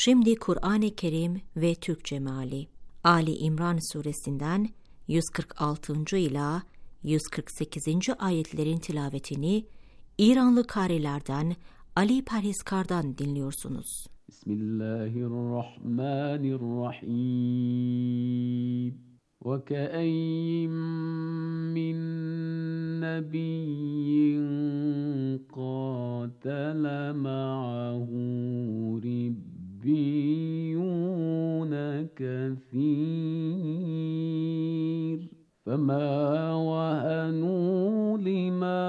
Şimdi Kur'an-ı Kerim ve Türkçe meali. Ali İmran suresinden 146. ila 148. ayetlerin tilavetini İranlı karilerden Ali Perhiskar'dan dinliyorsunuz. Bismillahirrahmanirrahim. وَكَأَيِّن مِّن نَّبِيٍّ قَاتَلَ مَعَهُ رِبِّيُّونَ كَثِيرٌ فَمَا وَهَنُوا لِمَا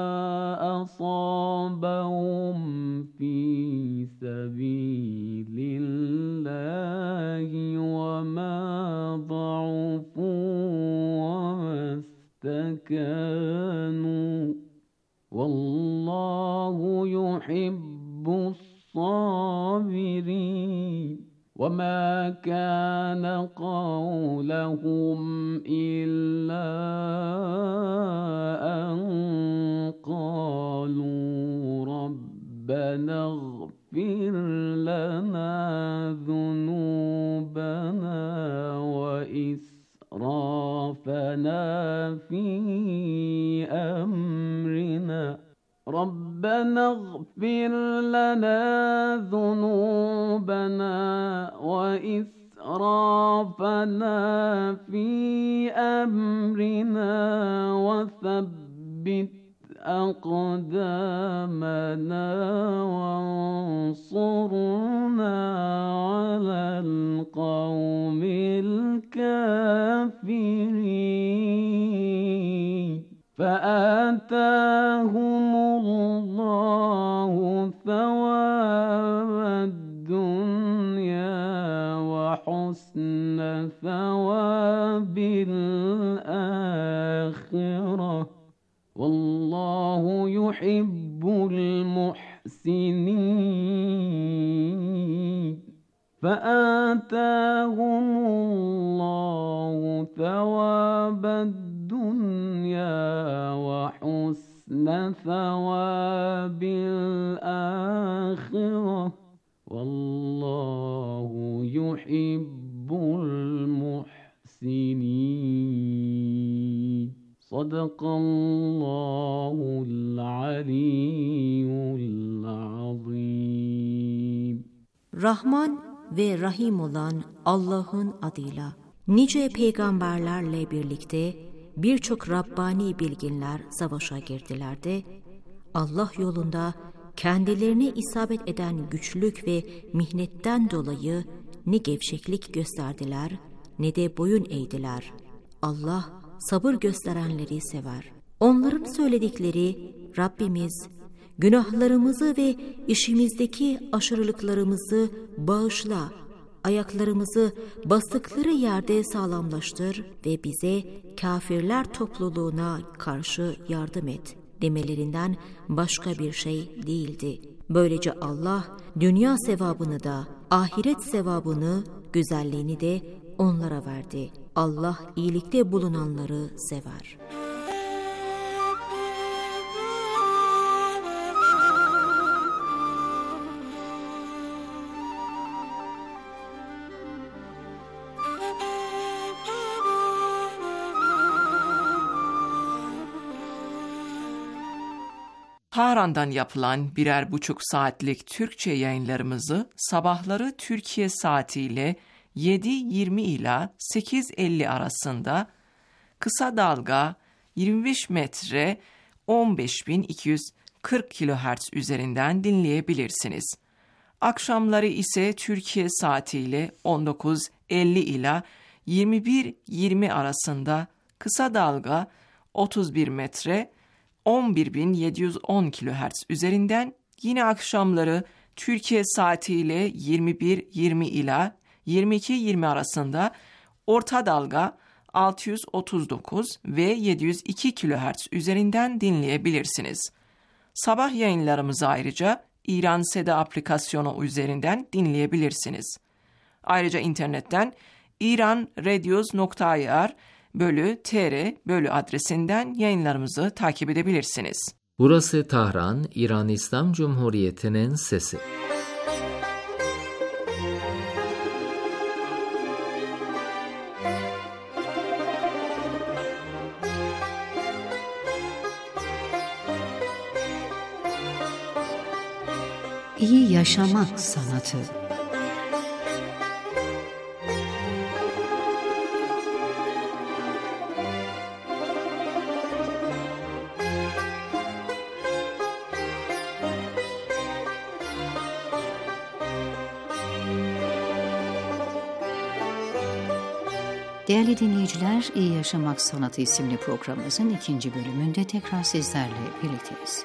أَصَابَهُمْ فِي سَبِيلِ اللَّهِ وَمَا ضَعُفُوا وَمَا اسْتَكَانُوا وَاللَّهُ يُحِبُّ الصَّابِرِينَ وَمَا كَانَ قَوْلَهُمْ إِلَّا أَن قَالُوا رَبَّنَا اغْفِرْ لَنَا ذُنُوبَنَا وَإِسْرَافَنَا فِي أَمْرِنَا رَبَّنَا اغْفِرْ لَنَا ذُنُوبَنَا وَإِسْرَافَنَا فِي أَمْرِنَا وَثَبِّتْ أَقْدَامَنَا وَانصُرْنَا عَلَى الْقَوْمِ الْكَافِرِينَ فَآتَاهُمُ اللَّهُ ثَوَابَ الدُّنْيَا وَحُسْنَ ثَوَابِ الْآخِرَةِ وَاللَّهُ يُحِبُّ الْمُحْسِنِينَ فَآتَاهُمُ اللَّهُ ثَوَابَ الدُّنْيَا وَحُسْنَ ثَوَابِ الْآخِرَةِ وَاللَّهُ يُحِبُّ الْمُحْسِنِينَ Sadakallahul aliyyul azim. Rahman ve Rahim olan Allah'ın adıyla. Nice peygamberlerle birlikte birçok Rabbani bilginler savaşa girdiler de Allah yolunda kendilerine isabet eden güçlük ve mihnetten dolayı ne gevşeklik gösterdiler ne de boyun eğdiler. Allah sabır gösterenleri sever. Onların söyledikleri Rabbimiz günahlarımızı ve işimizdeki aşırılıklarımızı bağışla, ayaklarımızı bastıkları yerde sağlamlaştır ve bize kafirler topluluğuna karşı yardım et demelerinden başka bir şey değildi. Böylece Allah dünya sevabını da ahiret sevabını, güzelliğini de onlara verdi. Allah iyilikte bulunanları sever. Tahran'dan yapılan 1,5 saatlik Türkçe yayınlarımızı sabahları Türkiye saatiyle 7:20 ila 8:50 arasında kısa dalga 25 metre 15.240 kHz üzerinden dinleyebilirsiniz. Akşamları ise Türkiye saatiyle 19:50 ila 21:20 arasında kısa dalga 31 metre 11.710 kHz üzerinden, yine akşamları Türkiye saatiyle 21:20 ila 22:20 arasında orta dalga 639 ve 702 kHz üzerinden dinleyebilirsiniz. Sabah yayınlarımızı ayrıca İran Seda aplikasyonu üzerinden dinleyebilirsiniz. Ayrıca internetten iranradios.ir/tr adresinden yayınlarımızı takip edebilirsiniz. Burası Tahran, İran İslam Cumhuriyeti'nin sesi. İyi yaşamak sanatı. Değerli dinleyiciler, İyi Yaşamak Sanatı isimli programımızın 2. bölümünde tekrar sizlerle birlikteyiz.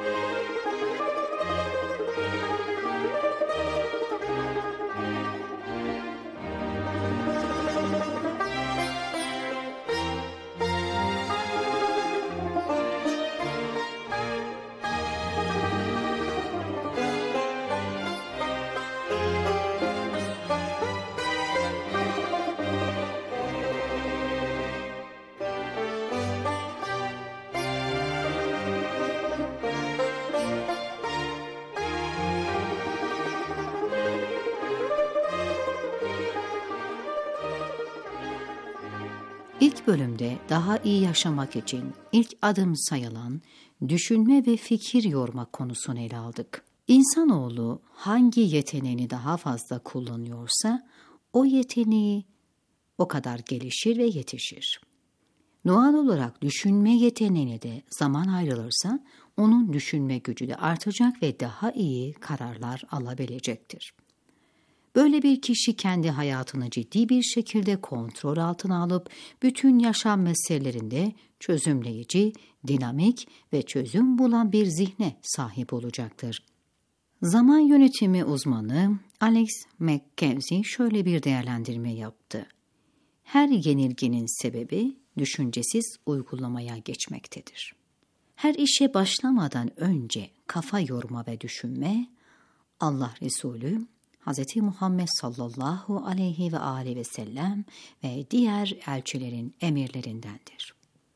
İlk bölümde daha iyi yaşamak için ilk adım sayılan düşünme ve fikir yorma konusunu ele aldık. İnsanoğlu hangi yeteneğini daha fazla kullanıyorsa o yeteneği o kadar gelişir ve yetişir. Doğal olarak düşünme yeteneğine de zaman ayrılırsa onun düşünme gücü de artacak ve daha iyi kararlar alabilecektir. Böyle bir kişi kendi hayatını ciddi bir şekilde kontrol altına alıp bütün yaşam meselelerinde çözümleyici, dinamik ve çözüm bulan bir zihne sahip olacaktır. Zaman yönetimi uzmanı Alex McKenzie şöyle bir değerlendirme yaptı. Her yenilginin sebebi düşüncesiz uygulamaya geçmektedir. Her işe başlamadan önce kafa yorma ve düşünme, Allah Resulü Hz. Muhammed sallallahu aleyhi ve aleyhi ve sellem ve diğer elçilerin emirlerindendir.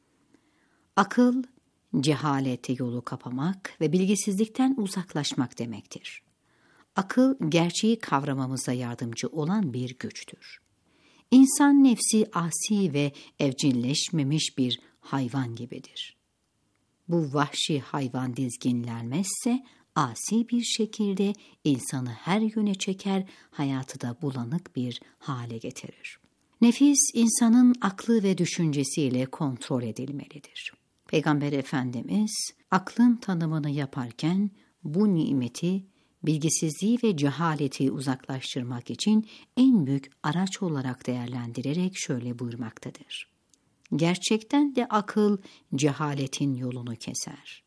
Akıl, cehalete yolu kapamak ve bilgisizlikten uzaklaşmak demektir. Akıl, gerçeği kavramamıza yardımcı olan bir güçtür. İnsan nefsi asi ve evcilleşmemiş bir hayvan gibidir. Bu vahşi hayvan dizginlenmezse, asi bir şekilde insanı her yöne çeker, hayatı da bulanık bir hale getirir. Nefis, insanın aklı ve düşüncesiyle kontrol edilmelidir. Peygamber Efendimiz, aklın tanımını yaparken bu nimeti, bilgisizliği ve cehaleti uzaklaştırmak için en büyük araç olarak değerlendirerek şöyle buyurmaktadır. Gerçekten de akıl, cehaletin yolunu keser.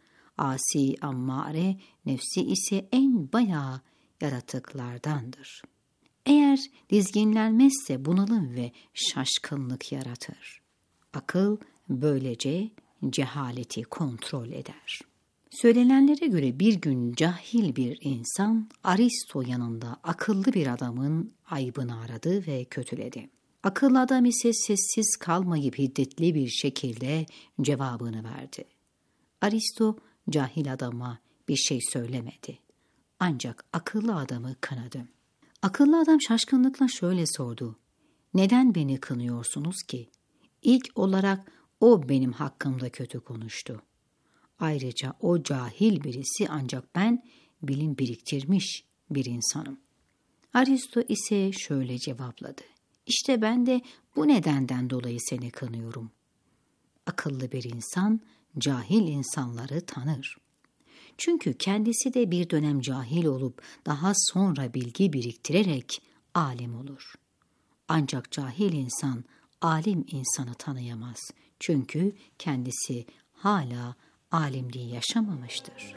Asi ammare, nefsi ise en bayağı yaratıklardandır. Eğer dizginlenmezse bunalım ve şaşkınlık yaratır. Akıl böylece cehaleti kontrol eder. Söylenenlere göre bir gün cahil bir insan Aristo yanında akıllı bir adamın aybını aradı ve kötüledi. Akıllı adam ise sessiz kalmayıp hiddetli bir şekilde cevabını verdi. Aristo cahil adama bir şey söylemedi. Ancak akıllı adamı kınadı. Akıllı adam şaşkınlıkla şöyle sordu. Neden beni kınıyorsunuz ki? İlk olarak o benim hakkımda kötü konuştu. Ayrıca o cahil birisi ancak ben bilim biriktirmiş bir insanım. Aristo ise şöyle cevapladı. İşte ben de bu nedenden dolayı seni kınıyorum. Akıllı bir insan cahil insanları tanır. Çünkü kendisi de bir dönem cahil olup daha sonra bilgi biriktirerek alim olur. Ancak cahil insan alim insanı tanıyamaz. Çünkü kendisi hala alimliği yaşamamıştır.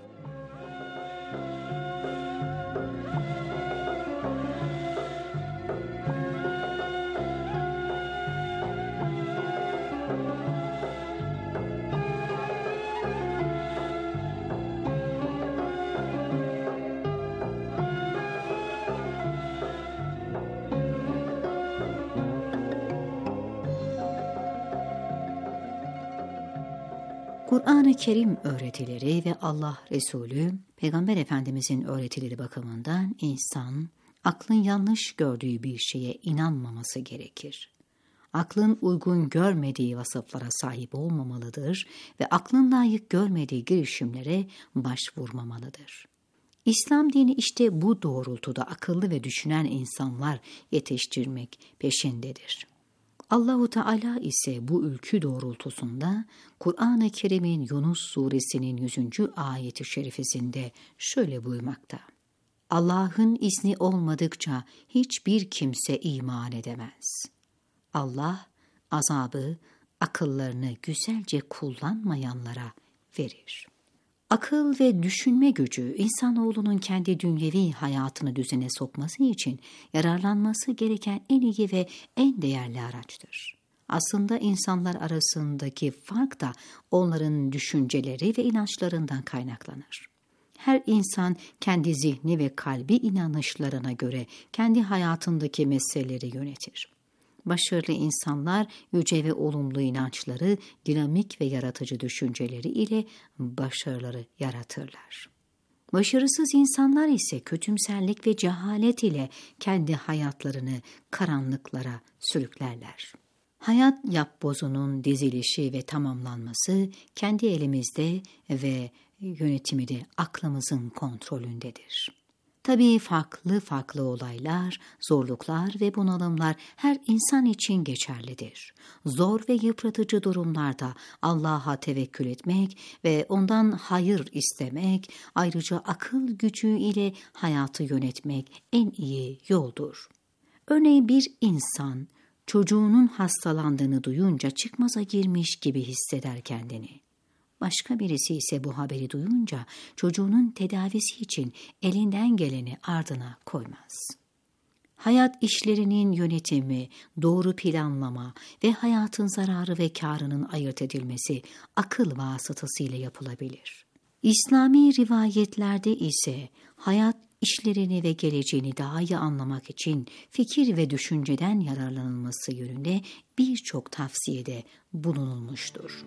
Kur'an-ı Kerim öğretileri ve Allah Resulü, Peygamber Efendimizin öğretileri bakımından insan, aklın yanlış gördüğü bir şeye inanmaması gerekir. Aklın uygun görmediği vasıflara sahip olmamalıdır ve aklın layık görmediği girişimlere başvurmamalıdır. İslam dini işte bu doğrultuda akıllı ve düşünen insanlar yetiştirmek peşindedir. Allahu Teala ise bu ülkü doğrultusunda Kur'an-ı Kerim'in Yunus suresinin 100. ayeti şerifesinde şöyle buyurmakta: Allah'ın izni olmadıkça hiçbir kimse iman edemez. Allah azabı akıllarını güzelce kullanmayanlara verir. Akıl ve düşünme gücü insanoğlunun kendi dünyevi hayatını düzene sokması için yararlanması gereken en iyi ve en değerli araçtır. Aslında insanlar arasındaki fark da onların düşünceleri ve inançlarından kaynaklanır. Her insan kendi zihni ve kalbi inanışlarına göre kendi hayatındaki meseleleri yönetir. Başarılı insanlar yüce ve olumlu inançları, dinamik ve yaratıcı düşünceleri ile başarıları yaratırlar. Başarısız insanlar ise kötümserlik ve cehalet ile kendi hayatlarını karanlıklara sürüklerler. Hayat yapbozunun dizilişi ve tamamlanması kendi elimizde ve yönetimi de aklımızın kontrolündedir. Tabii farklı olaylar, zorluklar ve bunalımlar her insan için geçerlidir. Zor ve yıpratıcı durumlarda Allah'a tevekkül etmek ve ondan hayır istemek, ayrıca akıl gücü ile hayatı yönetmek en iyi yoldur. Örneğin bir insan çocuğunun hastalandığını duyunca çıkmaza girmiş gibi hisseder kendini. Başka birisi ise bu haberi duyunca çocuğunun tedavisi için elinden geleni ardına koymaz. Hayat işlerinin yönetimi, doğru planlama ve hayatın zararı ve kârının ayırt edilmesi akıl vasıtasıyla yapılabilir. İslami rivayetlerde ise hayat işlerini ve geleceğini daha iyi anlamak için fikir ve düşünceden yararlanılması yönünde birçok tavsiyede bulunulmuştur.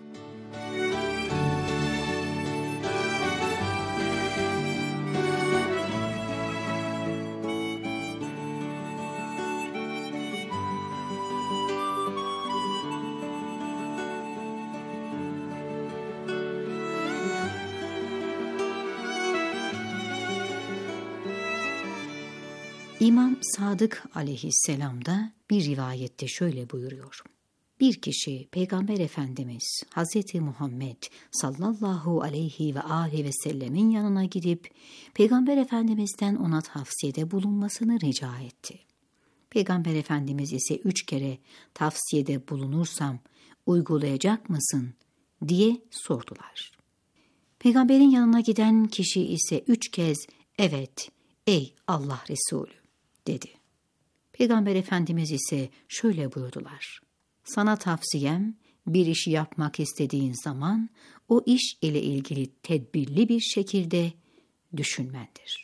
İmam Sadık aleyhisselam da bir rivayette şöyle buyuruyor: Bir kişi Peygamber Efendimiz Hz. Muhammed sallallahu aleyhi ve aleyhi ve sellemin yanına gidip Peygamber Efendimiz'den ona tavsiyede bulunmasını rica etti. Peygamber Efendimiz ise 3 kere tavsiyede bulunursam uygulayacak mısın diye sordular. Peygamberin yanına giden kişi ise 3 kez evet ey Allah Resulü dedi. Peygamber Efendimiz ise şöyle buyurdular: Sana tavsiyem bir işi yapmak istediğin zaman o iş ile ilgili tedbirli bir şekilde düşünmendir.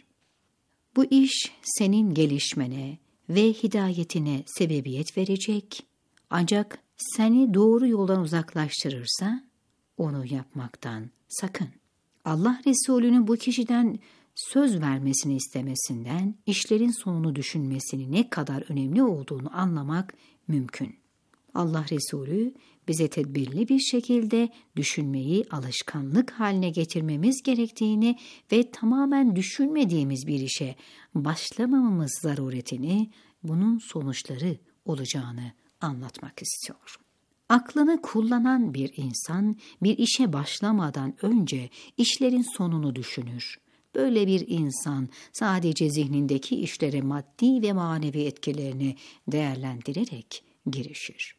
Bu iş senin gelişmene ve hidayetine sebebiyet verecek, ancak seni doğru yoldan uzaklaştırırsa onu yapmaktan sakın. Allah Resulü'nün bu kişiden söz vermesini istemesinden işlerin sonunu düşünmesinin ne kadar önemli olduğunu anlamak mümkün. Allah Resulü bize tedbirli bir şekilde düşünmeyi alışkanlık haline getirmemiz gerektiğini ve tamamen düşünmediğimiz bir işe başlamamamız zaruretini, bunun sonuçları olacağını anlatmak istiyor. Aklını kullanan bir insan bir işe başlamadan önce işlerin sonunu düşünür. Böyle bir insan sadece zihnindeki işlere maddi ve manevi etkilerini değerlendirerek girişir.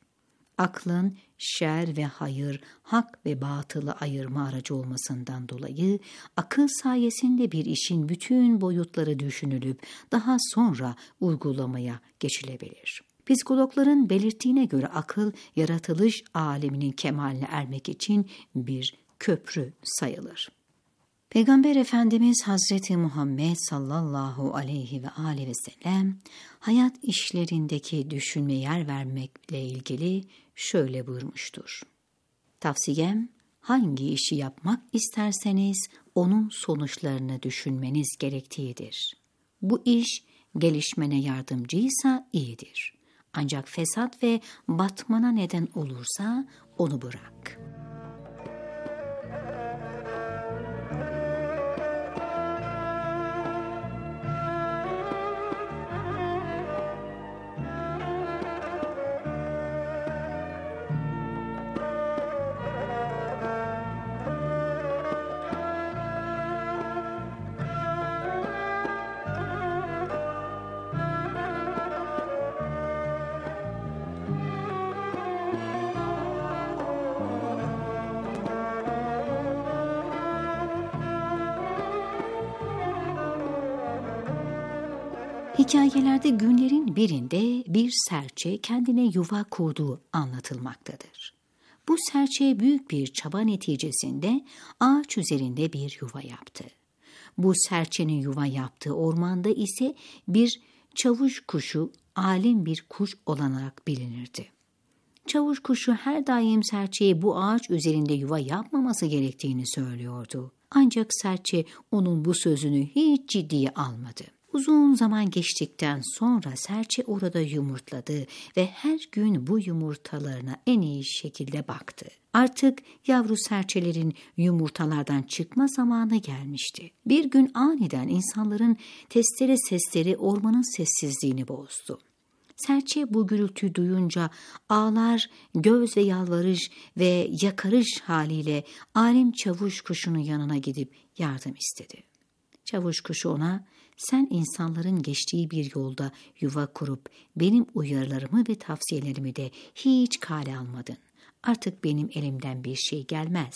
Aklın şer ve hayır, hak ve batılı ayırma aracı olmasından dolayı akıl sayesinde bir işin bütün boyutları düşünülüp daha sonra uygulamaya geçilebilir. Psikologların belirttiğine göre akıl yaratılış aleminin kemaline ermek için bir köprü sayılır. Peygamber Efendimiz Hazreti Muhammed sallallahu aleyhi ve aleyhi ve sellem hayat işlerindeki düşünme yer vermekle ilgili şöyle buyurmuştur: Tavsiyem, hangi işi yapmak isterseniz onun sonuçlarını düşünmeniz gerektiğidir. Bu iş gelişmene yardımcıysa iyidir. Ancak fesat ve batmana neden olursa onu bırak. Hikayelerde günlerin birinde bir serçe kendine yuva kurduğu anlatılmaktadır. Bu serçe büyük bir çaba neticesinde ağaç üzerinde bir yuva yaptı. Bu serçenin yuva yaptığı ormanda ise bir çavuş kuşu alim bir kuş olarak bilinirdi. Çavuş kuşu her daim serçeye bu ağaç üzerinde yuva yapmaması gerektiğini söylüyordu. Ancak serçe onun bu sözünü hiç ciddiye almadı. Uzun zaman geçtikten sonra serçe orada yumurtladı ve her gün bu yumurtalarına en iyi şekilde baktı. Artık yavru serçelerin yumurtalardan çıkma zamanı gelmişti. Bir gün aniden insanların testere sesleri ormanın sessizliğini bozdu. Serçe bu gürültüyü duyunca ağlar, göz ve yalvarış ve yakarış haliyle alim çavuş kuşunun yanına gidip yardım istedi. Çavuş kuşu ona, "Sen insanların geçtiği bir yolda yuva kurup benim uyarılarımı ve tavsiyelerimi de hiç kale almadın. Artık benim elimden bir şey gelmez.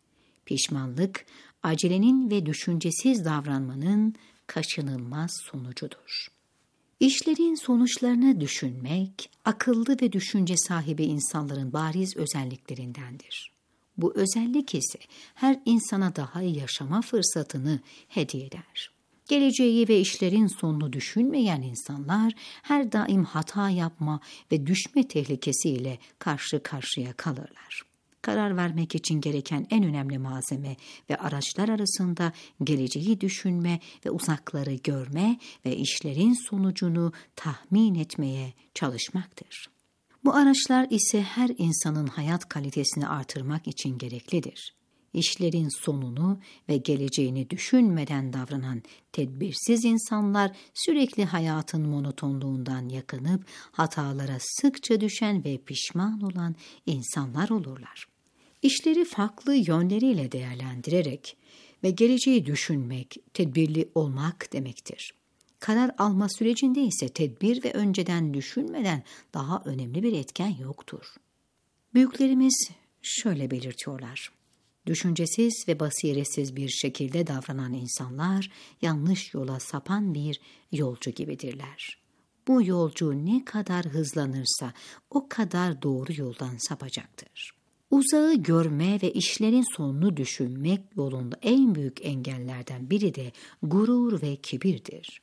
Pişmanlık, acelenin ve düşüncesiz davranmanın kaçınılmaz sonucudur." İşlerin sonuçlarını düşünmek, akıllı ve düşünce sahibi insanların bariz özelliklerindendir. Bu özellik ise her insana daha iyi yaşama fırsatını hediye eder. Geleceği ve işlerin sonunu düşünmeyen insanlar her daim hata yapma ve düşme tehlikesiyle karşı karşıya kalırlar. Karar vermek için gereken en önemli malzeme ve araçlar arasında geleceği düşünme ve uzakları görme ve işlerin sonucunu tahmin etmeye çalışmaktır. Bu araçlar ise her insanın hayat kalitesini artırmak için gereklidir. İşlerin sonunu ve geleceğini düşünmeden davranan tedbirsiz insanlar sürekli hayatın monotonluğundan yakınıp hatalara sıkça düşen ve pişman olan insanlar olurlar. İşleri farklı yönleriyle değerlendirerek ve geleceği düşünmek, tedbirli olmak demektir. Karar alma sürecinde ise tedbir ve önceden düşünmeden daha önemli bir etken yoktur. Büyüklerimiz şöyle belirtiyorlar: düşüncesiz ve basiretsiz bir şekilde davranan insanlar yanlış yola sapan bir yolcu gibidirler. Bu yolcu ne kadar hızlanırsa o kadar doğru yoldan sapacaktır. Uzağı görme ve işlerin sonunu düşünmek yolunda en büyük engellerden biri de gurur ve kibirdir.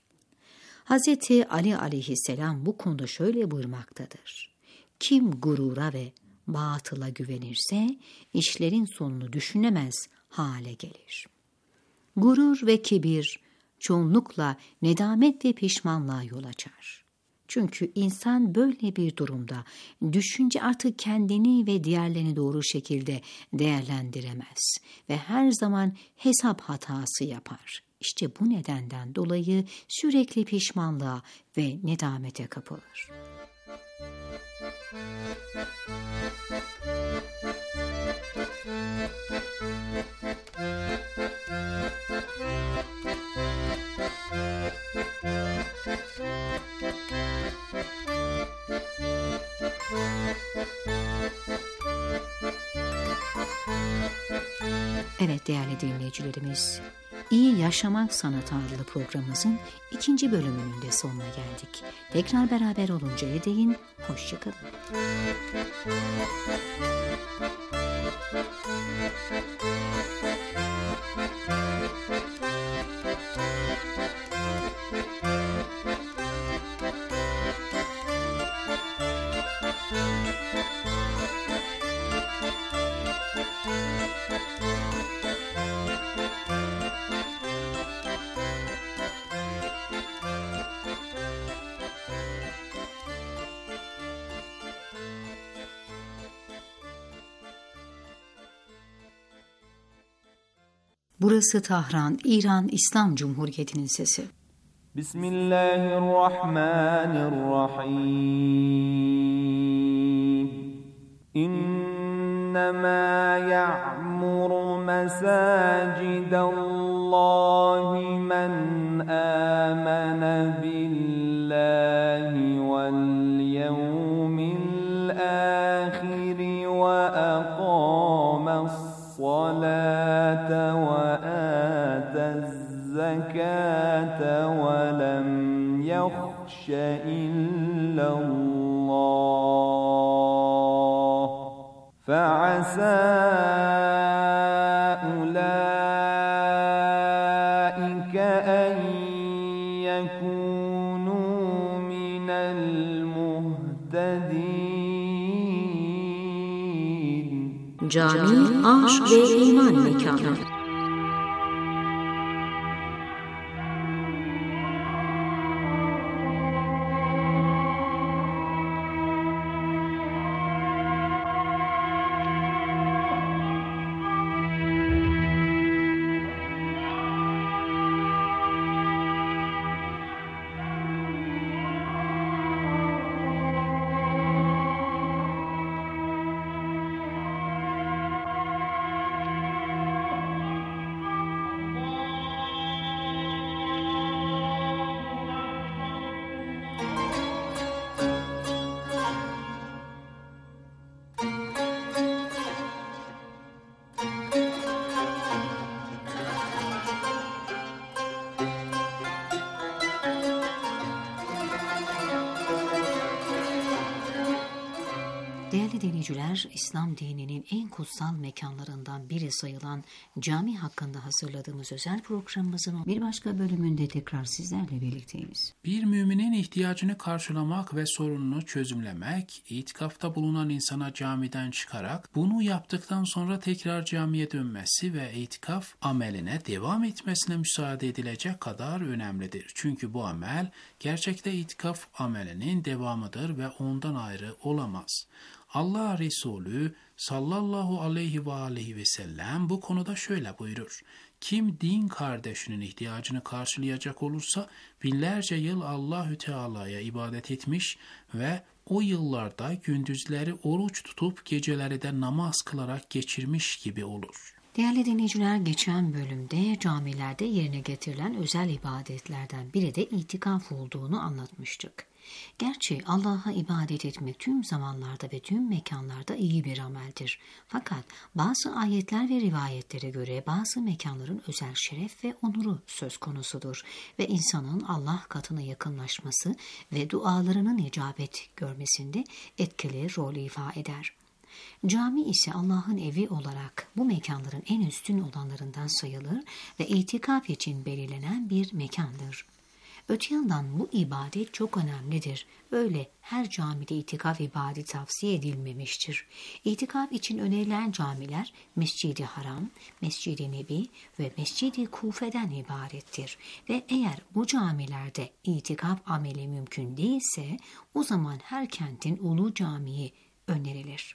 Hz. Ali aleyhisselam bu konuda şöyle buyurmaktadır: "Kim gurura ve batıla güvenirse işlerin sonunu düşünemez hale gelir." Gurur ve kibir çoğunlukla nedamet ve pişmanlığa yol açar. Çünkü insan böyle bir durumda düşünce artık kendini ve diğerlerini doğru şekilde değerlendiremez ve her zaman hesap hatası yapar. İşte bu nedenden dolayı sürekli pişmanlığa ve nedamete kapılır. Evet değerli dinleyicilerimiz, İyi Yaşamak Sanatı adlı programımızın 2. bölümünün de sonuna geldik. Tekrar beraber oluncaya değin, hoşça kalın. Burası Tahran, İran İslam Cumhuriyeti'nin sesi. Bismillahirrahmanirrahim. İnnemâ ya'muru mesâcidallâhi men âmene billahi vel yevmil âhiri ve akâmes-salâte الزكاة ولم يخف فعسى أولئك أن يكونوا من المهتدين. Cami, aşk ve iman mekanı. Değerli dinleyiciler, İslam dininin en kutsal mekanlarından biri sayılan cami hakkında hazırladığımız özel programımızın bir başka bölümünde tekrar sizlerle birlikteyiz. Bir müminin ihtiyacını karşılamak ve sorununu çözümlemek, itikafta bulunan insana camiden çıkarak bunu yaptıktan sonra tekrar camiye dönmesi ve itikaf ameline devam etmesine müsaade edilecek kadar önemlidir. Çünkü bu amel gerçekte itikaf amelinin devamıdır ve ondan ayrı olamaz. Allah Resulü sallallahu aleyhi ve sellem bu konuda şöyle buyurur. Kim din kardeşinin ihtiyacını karşılayacak olursa binlerce yıl Allahü Teala'ya ibadet etmiş ve o yıllarda gündüzleri oruç tutup geceleri de namaz kılarak geçirmiş gibi olur. Değerli dinleyiciler, geçen bölümde camilerde yerine getirilen özel ibadetlerden biri de itikaf olduğunu anlatmıştık. Gerçi Allah'a ibadet etmek tüm zamanlarda ve tüm mekanlarda iyi bir ameldir. Fakat bazı ayetler ve rivayetlere göre bazı mekanların özel şeref ve onuru söz konusudur ve insanın Allah katına yakınlaşması ve dualarının icabet görmesinde etkili rol ifa eder. Cami ise Allah'ın evi olarak bu mekanların en üstün olanlarından sayılır ve itikaf için belirlenen bir mekandır. Öte yandan bu ibadet çok önemlidir. Öyle her camide itikaf ibadeti tavsiye edilmemiştir. İtikaf için önerilen camiler Mescid-i Haram, Mescid-i Nebi ve Mescid-i Kufe'den ibarettir. Ve eğer bu camilerde itikaf ameli mümkün değilse o zaman her kentin Ulu Camii önerilir.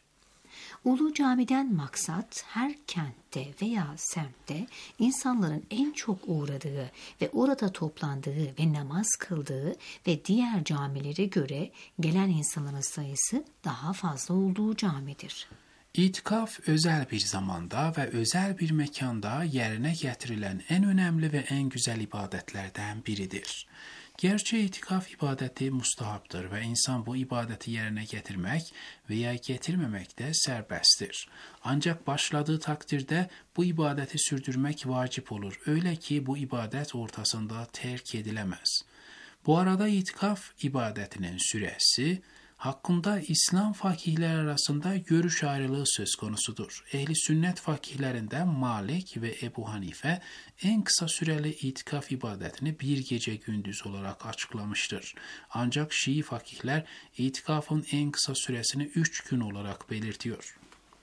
Ulu Cami'den maksat her kentte veya semtte insanların en çok uğradığı ve orada toplandığı ve namaz kıldığı ve diğer camilere göre gelen insanların sayısı daha fazla olduğu camidir. İtikaf özel bir zamanda ve özel bir mekanda yerine getirilen en önemli ve en güzel ibadetlerden biridir. Gerçi itikaf ibadeti mustahaptır ve insan bu ibadeti yerine getirmek veya getirmemekte serbesttir. Ancak başladığı takdirde bu ibadeti sürdürmek vacip olur. Öyle ki bu ibadet ortasında terk edilemez. Bu arada itikaf ibadetinin süresi hakkında İslam fakihler arasında görüş ayrılığı söz konusudur. Ehli sünnet fakihlerinden Malik ve Ebu Hanife en kısa süreli itikaf ibadetini bir gece gündüz olarak açıklamıştır. Ancak Şii fakihler itikafın en kısa süresini 3 gün olarak belirtiyor.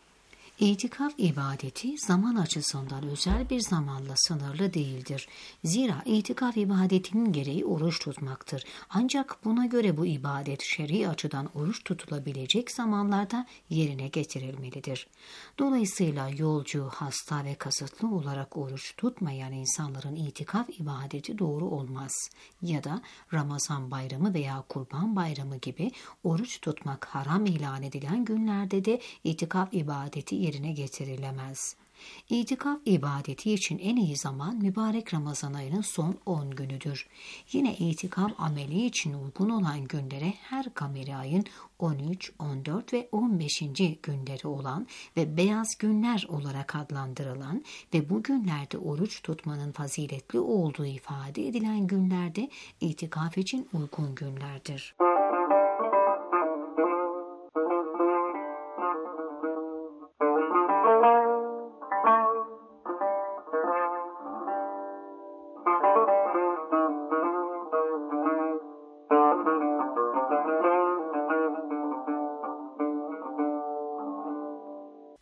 İtikaf ibadeti zaman açısından özel bir zamanla sınırlı değildir. Zira itikaf ibadetinin gereği oruç tutmaktır. Ancak buna göre bu ibadet şer'i açıdan oruç tutulabilecek zamanlarda yerine getirilmelidir. Dolayısıyla yolcu, hasta ve kasıtlı olarak oruç tutmayan insanların itikaf ibadeti doğru olmaz. Ya da Ramazan bayramı veya Kurban bayramı gibi oruç tutmak haram ilan edilen günlerde de itikaf ibadeti yerine getirilemez. İtikaf ibadeti için en iyi zaman mübarek Ramazan ayının son 10 günüdür. Yine itikaf ameli için uygun olan günlere her kameri ayın 13, 14 ve 15. günleri olan ve beyaz günler olarak adlandırılan ve bu günlerde oruç tutmanın faziletli olduğu ifade edilen günlerde itikaf için uygun günlerdir.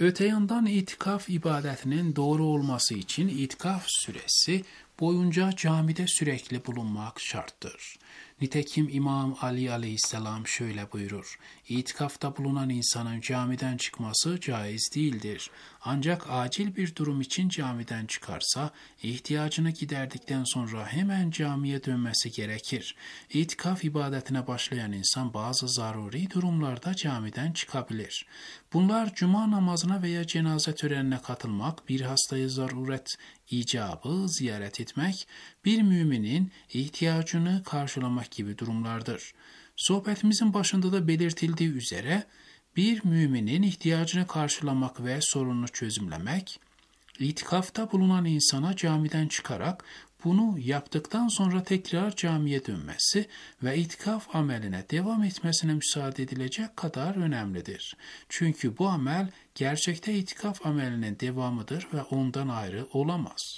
Öte yandan itikaf ibadetinin doğru olması için itikaf süresi boyunca camide sürekli bulunmak şarttır. Nitekim İmam Ali aleyhisselam şöyle buyurur: İtikafta bulunan insanın camiden çıkması caiz değildir. Ancak acil bir durum için camiden çıkarsa, ihtiyacını giderdikten sonra hemen camiye dönmesi gerekir. İtikaf ibadetine başlayan insan bazı zaruri durumlarda camiden çıkabilir. Bunlar cuma namazına veya cenaze törenine katılmak, bir hastayı zaruret icabı ziyaret etmek, bir müminin ihtiyacını karşılamak gibi durumlardır. Sohbetimizin başında da belirtildiği üzere bir müminin ihtiyacını karşılamak ve sorununu çözümlemek, itikafta bulunan insana camiden çıkarak bunu yaptıktan sonra tekrar camiye dönmesi ve itikaf ameline devam etmesine müsaade edilecek kadar önemlidir. Çünkü bu amel gerçekte itikaf amelinin devamıdır ve ondan ayrı olamaz.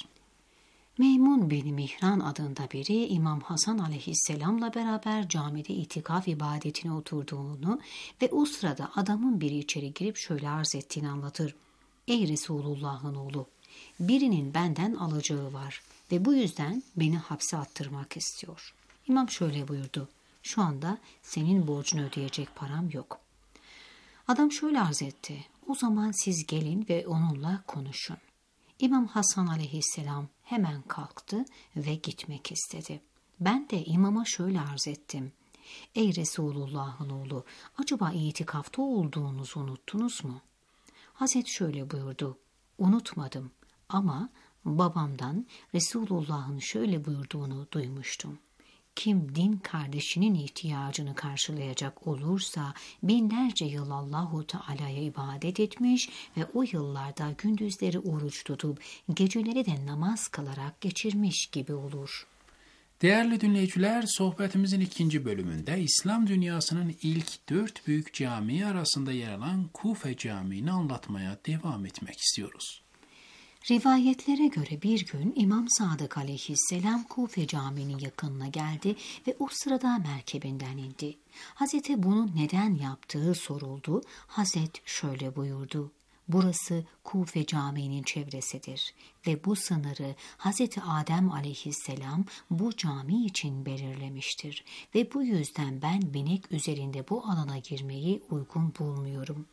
Meymun bin Mihran adında biri İmam Hasan aleyhisselamla beraber camide itikaf ibadetine oturduğunu ve o sırada adamın biri içeri girip şöyle arz ettiğini anlatır. Ey Resulullah'ın oğlu, birinin benden alacağı var ve bu yüzden beni hapse attırmak istiyor. İmam şöyle buyurdu: şu anda senin borcunu ödeyecek param yok. Adam şöyle arz etti: o zaman siz gelin ve onunla konuşun. İmam Hasan aleyhisselam hemen kalktı ve gitmek istedi. Ben de imama şöyle arz ettim: ey Resulullah'ın oğlu, acaba itikafta olduğunuzu unuttunuz mu? Hazret şöyle buyurdu: unutmadım ama babamdan Resulullah'ın şöyle buyurduğunu duymuştum. Kim din kardeşinin ihtiyacını karşılayacak olursa binlerce yıl Allahu Teala'ya ibadet etmiş ve o yıllarda gündüzleri oruç tutup geceleri de namaz kılarak geçirmiş gibi olur. Değerli dinleyiciler, sohbetimizin ikinci bölümünde İslam dünyasının ilk 4 büyük camii arasında yer alan Kufe Camii'ni anlatmaya devam etmek istiyoruz. Rivayetlere göre bir gün İmam Sadık aleyhisselam Kufe Camii'nin yakınına geldi ve o sırada merkebinden indi. Hazreti bunu neden yaptığı soruldu. Hazret şöyle buyurdu: burası Kufe Camii'nin çevresidir ve bu sınırı Hazreti Adem aleyhisselam bu cami için belirlemiştir ve bu yüzden ben binek üzerinde bu alana girmeyi uygun bulmuyorum.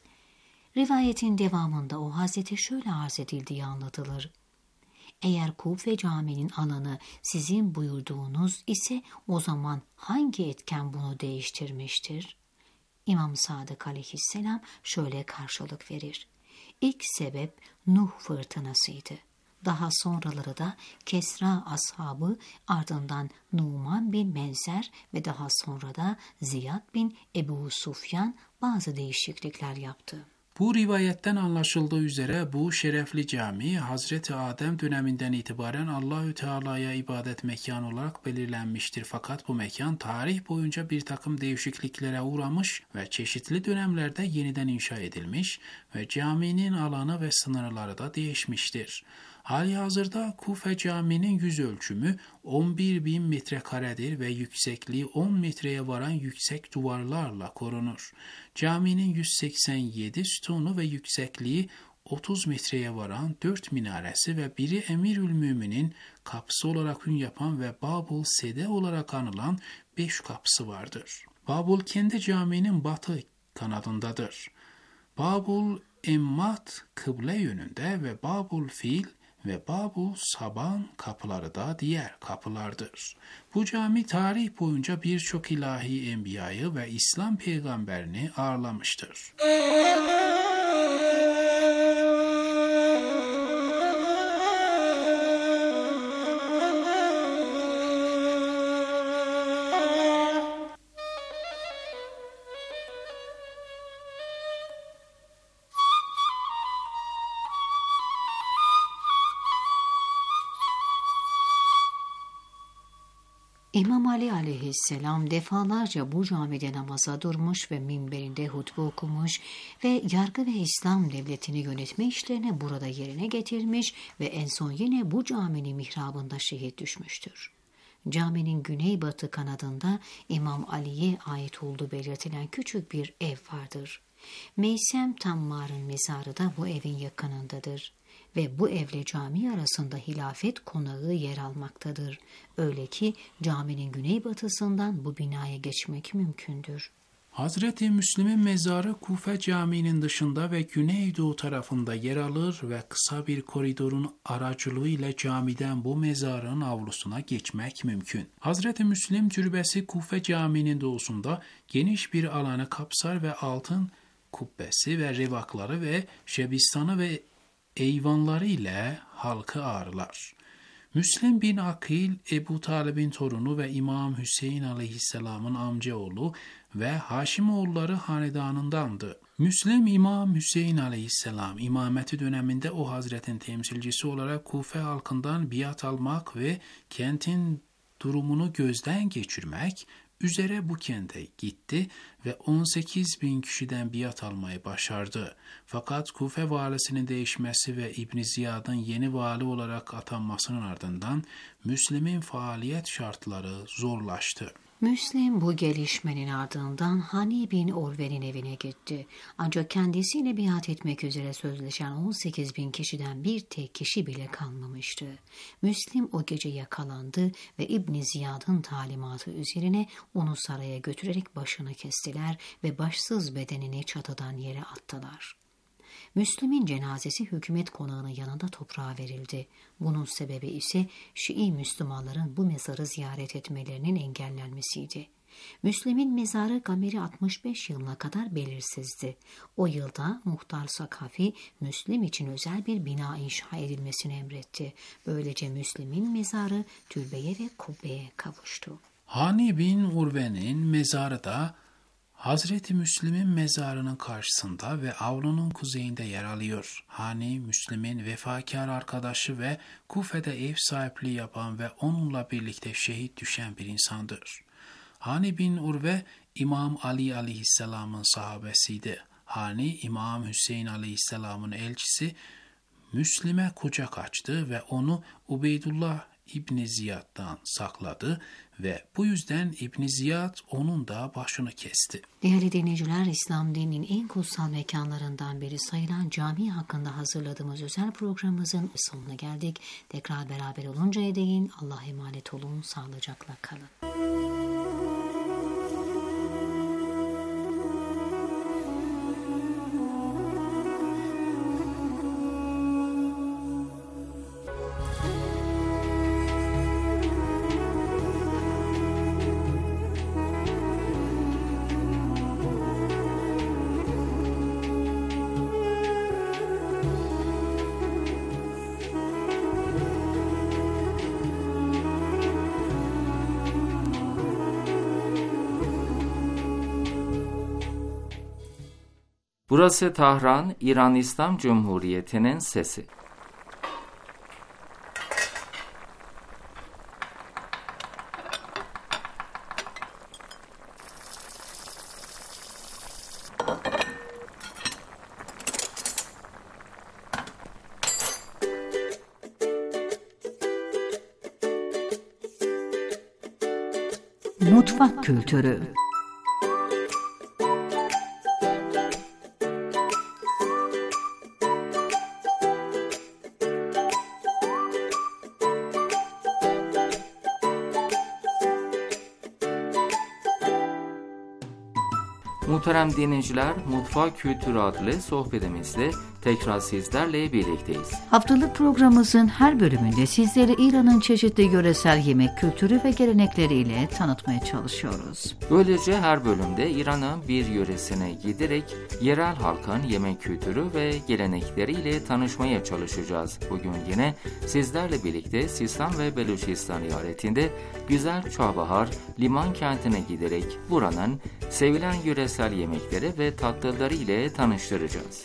Rivayetin devamında o Hazreti şöyle arz edildiği anlatılır: eğer Kufe Camii'nin alanı sizin buyurduğunuz ise o zaman hangi etken bunu değiştirmiştir? İmam Sadık aleyhisselam şöyle karşılık verir: İlk sebep Nuh fırtınasıydı. Daha sonraları da Kesra ashabı, ardından Numan bin Menzer ve daha sonra da Ziyad bin Ebu Sufyan bazı değişiklikler yaptı. Bu rivayetten anlaşıldığı üzere bu şerefli cami Hazreti Adem döneminden itibaren Allahü Teala'ya ibadet mekanı olarak belirlenmiştir. Fakat bu mekan tarih boyunca bir takım değişikliklere uğramış ve çeşitli dönemlerde yeniden inşa edilmiş ve caminin alanı ve sınırları da değişmiştir. Halihazırda Kufe Camii'nin yüz ölçümü 11.000 metrekaredir ve yüksekliği 10 metreye varan yüksek duvarlarla korunur. Caminin 187 sütunu ve yüksekliği 30 metreye varan 4 minaresi ve biri Emirülmü'minin kapısı olarak ün yapan ve Babul Sede olarak anılan 5 kapısı vardır. Babul kendi caminin batı kanadındadır. Babul Emmat kıble yönünde ve Babul Fil ve Babul Saban kapıları da diğer kapılardır. Bu cami tarih boyunca birçok ilahi enbiyayı ve İslam peygamberini ağırlamıştır. İmam Ali aleyhisselam defalarca bu camide namaza durmuş ve minberinde hutbe okumuş ve yargı ve İslam devletini yönetme işlerini burada yerine getirmiş ve en son yine bu caminin mihrabında şehit düşmüştür. caminin güneybatı kanadında İmam Ali'ye ait olduğu belirtilen küçük bir ev vardır. Meysem Tammar'ın mezarı da bu evin yakınındadır ve bu evle cami arasında hilafet konağı yer almaktadır. Öyle ki caminin güneybatısından bu binaya geçmek mümkündür. Hazreti Müslim'in mezarı Kufe Camii'nin dışında ve güneydoğu tarafında yer alır ve kısa bir koridorun aracılığıyla camiden bu mezarın avlusuna geçmek mümkün. Hazreti Müslim türbesi Kufe Camii'nin doğusunda geniş bir alanı kapsar ve altın kubbesi ve revakları ve şebistanı ve eyvanları ile halkı ağırlar. Müslim bin Akil, Ebu Talib'in torunu ve İmam Hüseyin aleyhisselamın amcaoğlu ve Haşimoğulları hanedanındandı. Müslim, İmam Hüseyin aleyhisselam imameti döneminde o hazretin temsilcisi olarak Kufe halkından biat almak ve kentin durumunu gözden geçirmek üzere bu kente gitti ve 18 bin kişiden biat almayı başardı. Fakat Kufe valisinin değişmesi ve İbn Ziyad'ın yeni vali olarak atanmasının ardından Müslim'in faaliyet şartları zorlaştı. Müslim bu gelişmenin ardından Hani bin Urve'nin evine gitti. Ancak kendisiyle biat etmek üzere sözleşen 18 bin kişiden bir tek kişi bile kalmamıştı. Müslim o gece yakalandı ve İbn Ziyad'ın talimatı üzerine onu saraya götürerek başını kestiler ve başsız bedenini çatıdan yere attılar. Müslim'in cenazesi hükümet konağının yanında toprağa verildi. Bunun sebebi ise Şii Müslümanların bu mezarı ziyaret etmelerinin engellenmesiydi. Müslim'in mezarı Gameri 65 yılına kadar belirsizdi. O yılda Muhtar Sakafi, Müslim için özel bir bina inşa edilmesini emretti. Böylece Müslim'in mezarı türbeye ve kubbeye kavuştu. Hani bin Urve'nin mezarı da Hazreti Müslim'in mezarının karşısında ve avlunun kuzeyinde yer alıyor. Hani, Müslim'in vefakar arkadaşı ve Kufe'de ev sahipliği yapan ve onunla birlikte şehit düşen bir insandır. Hani bin Urve, İmam Ali aleyhisselamın sahabesiydi. Hani, İmam Hüseyin aleyhisselamın elçisi, Müslim'e kucak açtı ve onu Ubeydullah İbn Ziyad'dan sakladı ve bu yüzden İbn Ziyad onun da başını kesti. Değerli dinleyiciler, İslam dininin en kutsal mekanlarından biri sayılan cami hakkında hazırladığımız özel programımızın sonuna geldik. Tekrar beraber oluncaya değin Allah'a emanet olun, sağlıcakla kalın. Burası Tahran, İran İslam Cumhuriyeti'nin sesi. Mutfak kültürü. Muhterem dinleyiciler, Mutfak Kültürü adlı sohbetimizde tekrar sizlerle birlikteyiz. Haftalık programımızın her bölümünde sizleri İran'ın çeşitli yöresel yemek kültürü ve gelenekleriyle tanıtmaya çalışıyoruz. Böylece her bölümde İran'ın bir yöresine giderek yerel halkın yemek kültürü ve gelenekleriyle tanışmaya çalışacağız. Bugün yine sizlerle birlikte Sistan ve Beluçistan eyaletinde güzel Çabahar liman kentine giderek buranın sevilen yöresel yemekleri ve tatlıları ile tanıştıracağız.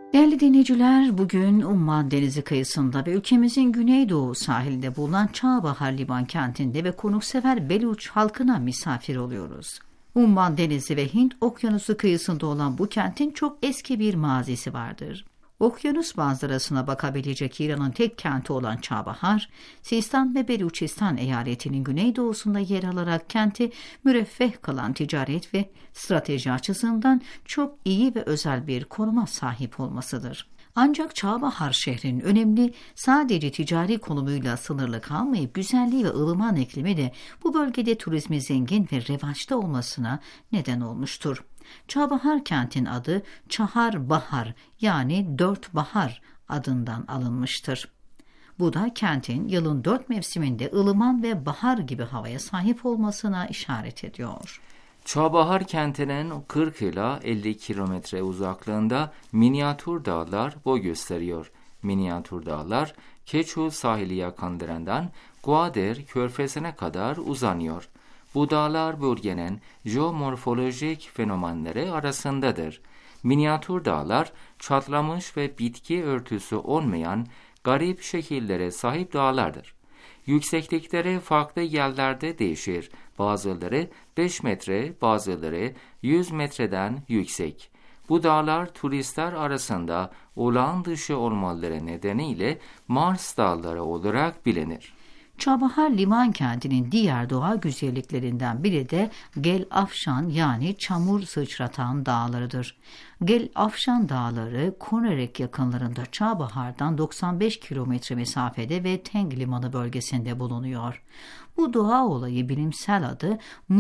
Değerli dinleyiciler, bugün Umman Denizi kıyısında ve ülkemizin güneydoğu sahilde bulunan Çağbahar Liman kentinde ve konuksever Beluç halkına misafir oluyoruz. Umman Denizi ve Hint Okyanusu kıyısında olan bu kentin çok eski bir mazisi vardır. Okyanus manzarasına bakabilecek İran'ın tek kenti olan Çağbahar, Sistan ve Beluçistan eyaletinin güneydoğusunda yer alarak kenti müreffeh kılan ticaret ve strateji açısından çok iyi ve özel bir konuma sahip olmasıdır. Ancak Çağbahar şehrinin önemli sadece ticari konumuyla sınırlı kalmayıp güzelliği ve ılıman iklimi de bu bölgede turizmi zengin ve revaçta olmasına neden olmuştur. Çağbahar kentin adı Çahar Bahar yani 4 bahar adından alınmıştır. Bu da kentin yılın 4 mevsiminde ılıman ve bahar gibi havaya sahip olmasına işaret ediyor. Çağbahar kentinin 40 ila 50 kilometre uzaklığında minyatür dağlar boy gösteriyor. Minyatür dağlar Keçu sahili yakınlarından Guader körfezine kadar uzanıyor. Bu dağlar bölgenin jeomorfolojik fenomenleri arasındadır. Minyatür dağlar çatlamış ve bitki örtüsü olmayan garip şekillere sahip dağlardır. Yükseklikleri farklı yerlerde değişir. Bazıları 5 metre, bazıları 100 metreden yüksek. Bu dağlar turistler arasında olağan dışı olmaları nedeniyle Mars Dağları olarak bilinir. Çağbahar liman kentinin diğer doğa güzelliklerinden biri de Gel Afşan yani çamur sıçratan dağlarıdır. Gel Afşan dağları Konerek yakınlarında Çağbahar'dan 95 kilometre mesafede ve Teng limanı bölgesinde bulunuyor. Bu doğa olayı bilimsel adı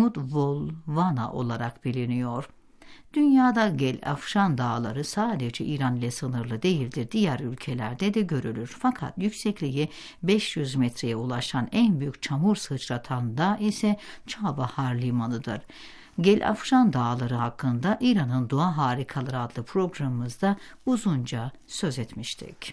Mudvolvana olarak biliniyor. Dünyada Gel Afşan dağları sadece İran ile sınırlı değildir, diğer ülkelerde de görülür. Fakat yüksekliği 500 metreye ulaşan en büyük çamur sıçratan dağ ise Çağbahar Limanı'dır. Gel Afşan dağları hakkında İran'ın Doğa Harikaları adlı programımızda uzunca söz etmiştik.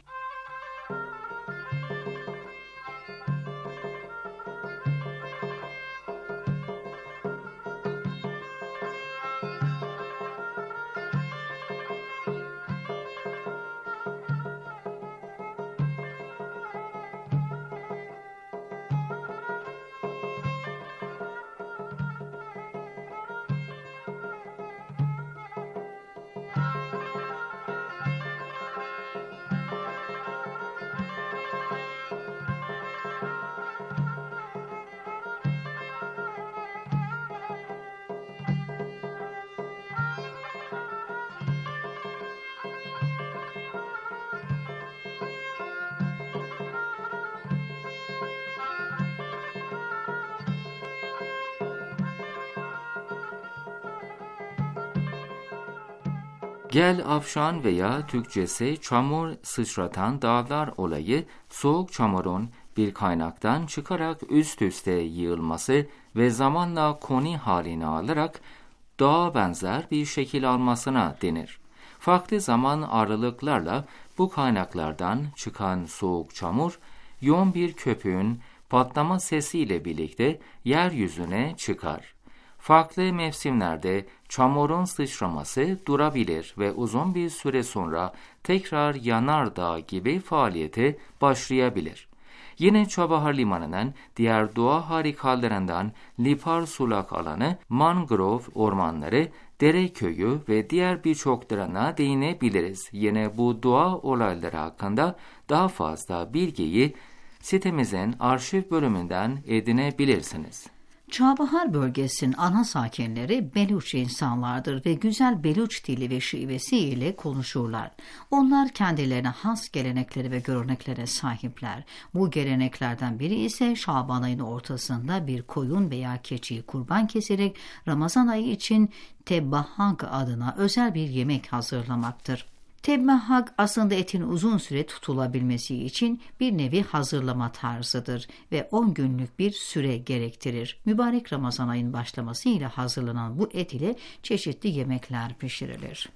Gel Afşan veya Türkçesi çamur sıçratan dağlar olayı, soğuk çamurun bir kaynaktan çıkarak üst üste yığılması ve zamanla koni halini alarak dağa benzer bir şekil almasına denir. Farklı zaman aralıklarla bu kaynaklardan çıkan soğuk çamur, yoğun bir köpüğün patlama sesiyle birlikte yeryüzüne çıkar. Farklı mevsimlerde çamurun sıçraması durabilir ve uzun bir süre sonra tekrar yanardağ gibi faaliyete başlayabilir. Yine Çağbahar Limanı'nın diğer doğa harikalarından Lipar Sulak alanı, mangrove ormanları, dere köyü ve diğer birçoklarına değinebiliriz. Yine bu doğa olayları hakkında daha fazla bilgiyi sitemizin arşiv bölümünden edinebilirsiniz. Çağbahar bölgesinin ana sakinleri Beluç insanlardır ve güzel Beluç dili ve şivesi ile konuşurlar. Onlar kendilerine has gelenekleri ve göreneklere sahipler. Bu geleneklerden biri ise Şaban ayının ortasında bir koyun veya keçiyi kurban keserek Ramazan ayı için tebbahag adına özel bir yemek hazırlamaktır. Tebbahag aslında etin uzun süre tutulabilmesi için bir nevi hazırlama tarzıdır ve 10 günlük bir süre gerektirir. Mübarek Ramazan ayının başlamasıyla hazırlanan bu et ile çeşitli yemekler pişirilir.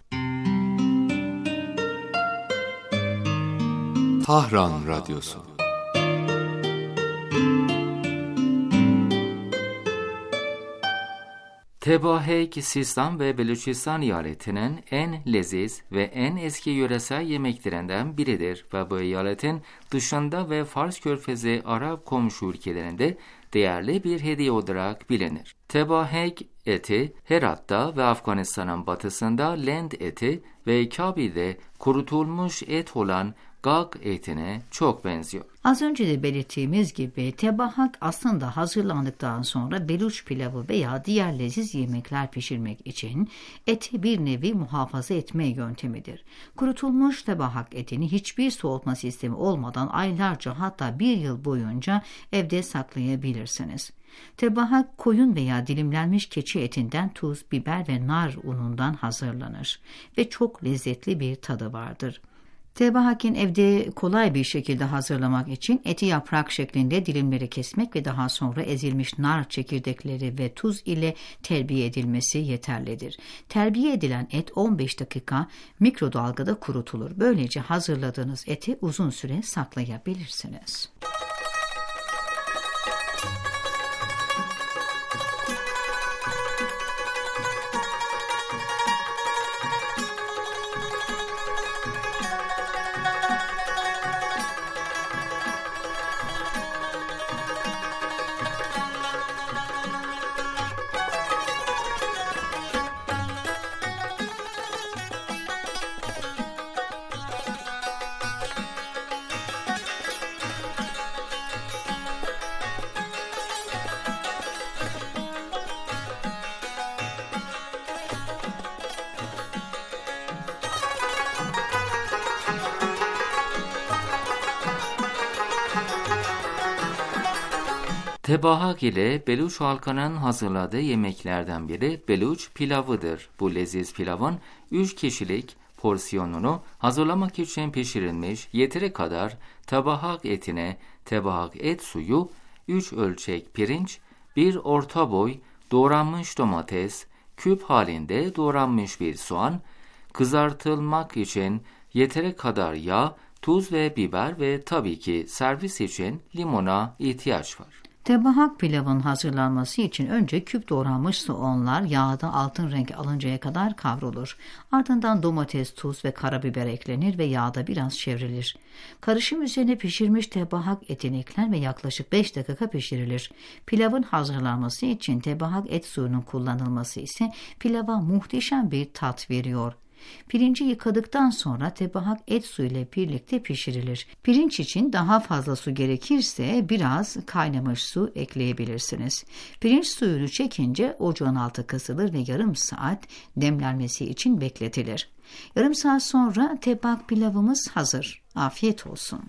Tahran Radyosu. Tebahek, Sistan ve Beluçistan eyaletinin en leziz ve en eski yöresel yemeklerinden biridir ve bu eyaletin dışında ve Fars Körfezi Arap komşu ülkelerinde değerli bir hediye olarak bilinir. Tebahek eti Herat'ta ve Afganistan'ın batısında lend eti ve Kabe'de kurutulmuş et olan gag etine çok benziyor. Az önce de belirttiğimiz gibi tebahak aslında hazırlandıktan sonra beluç pilavı veya diğer leziz yemekler pişirmek için eti bir nevi muhafaza etme yöntemidir. Kurutulmuş tebahak etini hiçbir soğutma sistemi olmadan aylarca hatta bir yıl boyunca evde saklayabilirsiniz. Tebahak koyun veya dilimlenmiş keçi etinden tuz, biber ve nar unundan hazırlanır ve çok lezzetli bir tadı vardır. Tebahakin evde kolay bir şekilde hazırlamak için eti yaprak şeklinde dilimleri kesmek ve daha sonra ezilmiş nar çekirdekleri ve tuz ile terbiye edilmesi yeterlidir. Terbiye edilen et 15 dakika mikrodalgada kurutulur. Böylece hazırladığınız eti uzun süre saklayabilirsiniz. Tebahak ile Beluç halkının hazırladığı yemeklerden biri Beluç pilavıdır. Bu leziz pilavın 3 kişilik porsiyonunu hazırlamak için pişirilmiş yeteri kadar tebahak etine tebahak et suyu, 3 ölçek pirinç, 1 orta boy doğranmış domates, küp halinde doğranmış bir soğan, kızartılmak için yeteri kadar yağ, tuz ve biber ve tabii ki servis için limona ihtiyaç var. Tebahak pilavın hazırlanması için önce küp doğranmış soğanlar yağda altın renk alıncaya kadar kavrulur. Ardından domates, tuz ve karabiber eklenir ve yağda biraz çevrilir. Karışım üzerine pişirmiş tebahak etini ekler ve yaklaşık 5 dakika pişirilir. Pilavın hazırlanması için tebahak et suyunun kullanılması ise pilava muhteşem bir tat veriyor. Pirinci yıkadıktan sonra tebahak et suyu ile birlikte pişirilir. Pirinç için daha fazla su gerekirse biraz kaynamış su ekleyebilirsiniz. Pirinç suyunu çekince ocağın altı kısılır ve yarım saat demlenmesi için bekletilir. Yarım saat sonra tebahak pilavımız hazır. Afiyet olsun.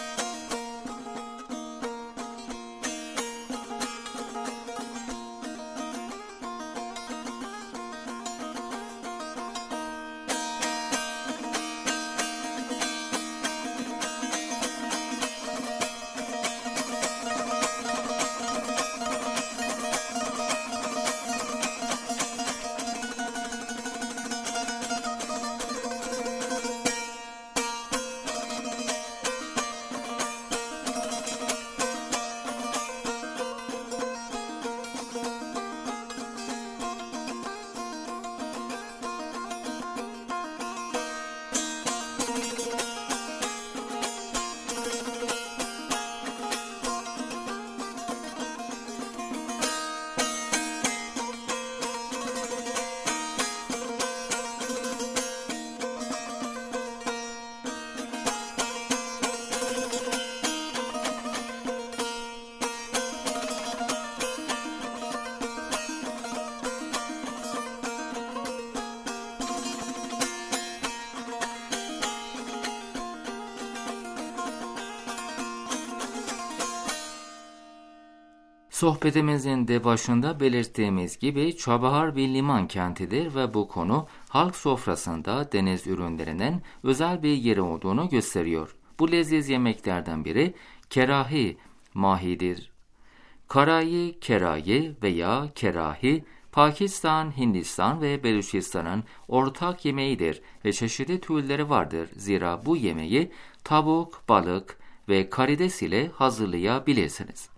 Sohbetimizin de başında belirttiğimiz gibi Çabahar bir liman kentidir ve bu konu halk sofrasında deniz ürünlerinin özel bir yeri olduğunu gösteriyor. Bu leziz yemeklerden biri kerahi mahidir. Karayi, kerayi veya kerahi, Pakistan, Hindistan ve Beluçistan'ın ortak yemeğidir ve çeşitli türleri vardır. Zira bu yemeği tavuk, balık ve karides ile hazırlayabilirsiniz.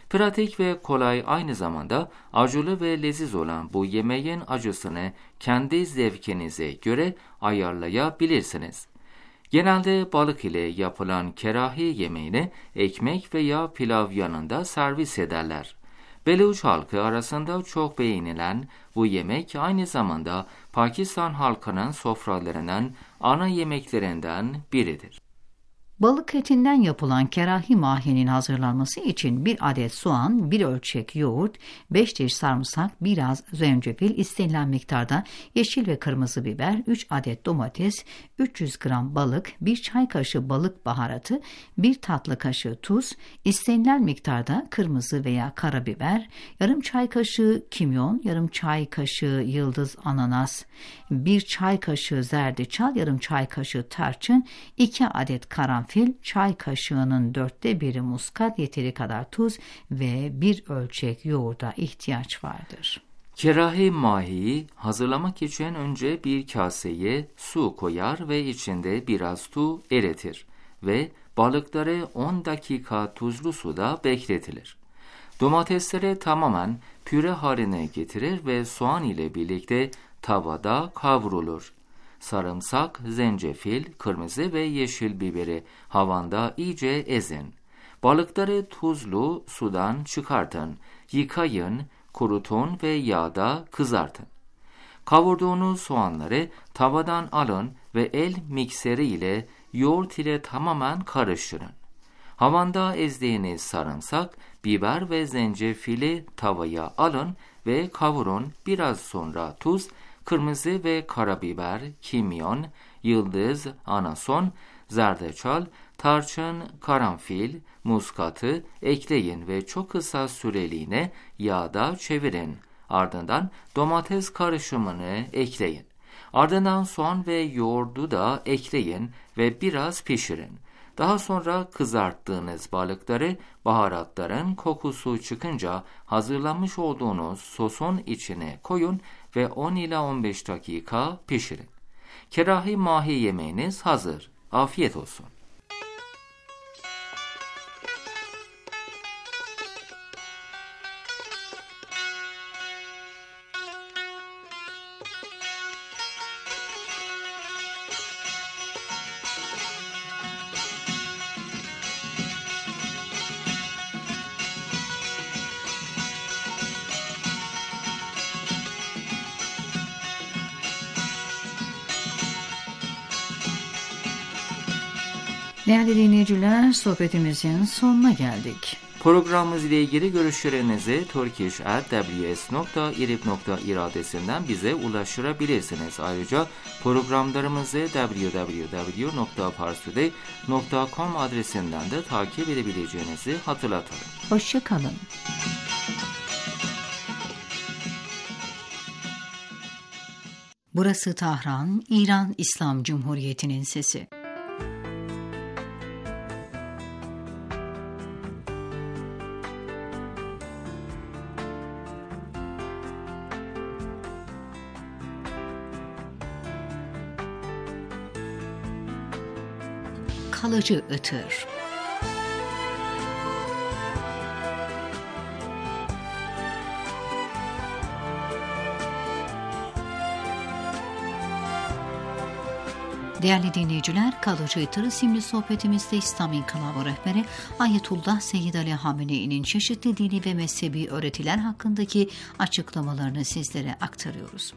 Pratik ve kolay, aynı zamanda acılı ve leziz olan bu yemeğin acısını kendi zevkinize göre ayarlayabilirsiniz. Genelde balık ile yapılan kerahi yemeğini ekmek veya pilav yanında servis ederler. Beluç halkı arasında çok beğenilen bu yemek aynı zamanda Pakistan halkının sofralarının ana yemeklerinden biridir. Balık etinden yapılan kerahi mahinin hazırlanması için 1 adet soğan, 1 ölçek yoğurt, 5 diş sarımsak, biraz zencefil, istenilen miktarda yeşil ve kırmızı biber, 3 adet domates, 300 gram balık, 1 çay kaşığı balık baharatı, 1 tatlı kaşığı tuz, istenilen miktarda kırmızı veya karabiber, yarım çay kaşığı kimyon, yarım çay kaşığı yıldız ananas, 1 çay kaşığı zerdeçal, yarım çay kaşığı tarçın, 2 adet karanfil, çay kaşığının 1/4 muskat, yeteri kadar tuz ve 1 ölçek yoğurda ihtiyaç vardır. Kerahi mahiyi hazırlamak için önce bir kaseye su koyar ve içinde biraz su eritir ve balıkları 10 dakika tuzlu suda bekletilir. Domatesleri tamamen püre haline getirir ve soğan ile birlikte tavada kavrulur. Sarımsak, zencefil, kırmızı ve yeşil biberi havanda iyice ezin. Balıkları tuzlu sudan çıkartın, yıkayın, kurutun ve yağda kızartın. Kavurduğunuz soğanları tavadan alın ve el mikseri ile yoğurt ile tamamen karıştırın. Havanda ezdiğiniz sarımsak, biber ve zencefili tavaya alın ve kavurun. Biraz sonra tuz, kırmızı ve karabiber, kimyon, yıldız, anason, zerdeçal, tarçın, karanfil, muskatı ekleyin ve çok kısa süreliğine yağda çevirin. Ardından domates karışımını ekleyin. Ardından soğan ve yoğurdu da ekleyin ve biraz pişirin. Daha sonra kızarttığınız balıkları baharatların kokusu çıkınca hazırlanmış olduğunuz sosun içine koyun ve 10 ila 15 dakika pişirin. Kerahi mahi yemeğiniz hazır. Afiyet olsun. Değerli dinleyiciler, sohbetimizin sonuna geldik. Programımız ile ilgili görüşlerinizi turkish@ws.irib.ir adresinden bize ulaştırabilirsiniz. Ayrıca programlarımızı www.parstoday.com adresinden de takip edebileceğinizi hatırlatalım. Hoşça kalın. Burası Tahran, İran İslam Cumhuriyeti'nin sesi. Kalıcı ıtır. Değerli dinleyiciler, Kalıcı Itır isimli sohbetimizde İslam İnkılabı rehberi Ayetullah Seyyid Ali Hamenei'nin çeşitli dini ve mezhebi öğretiler hakkındaki açıklamalarını sizlere aktarıyoruz.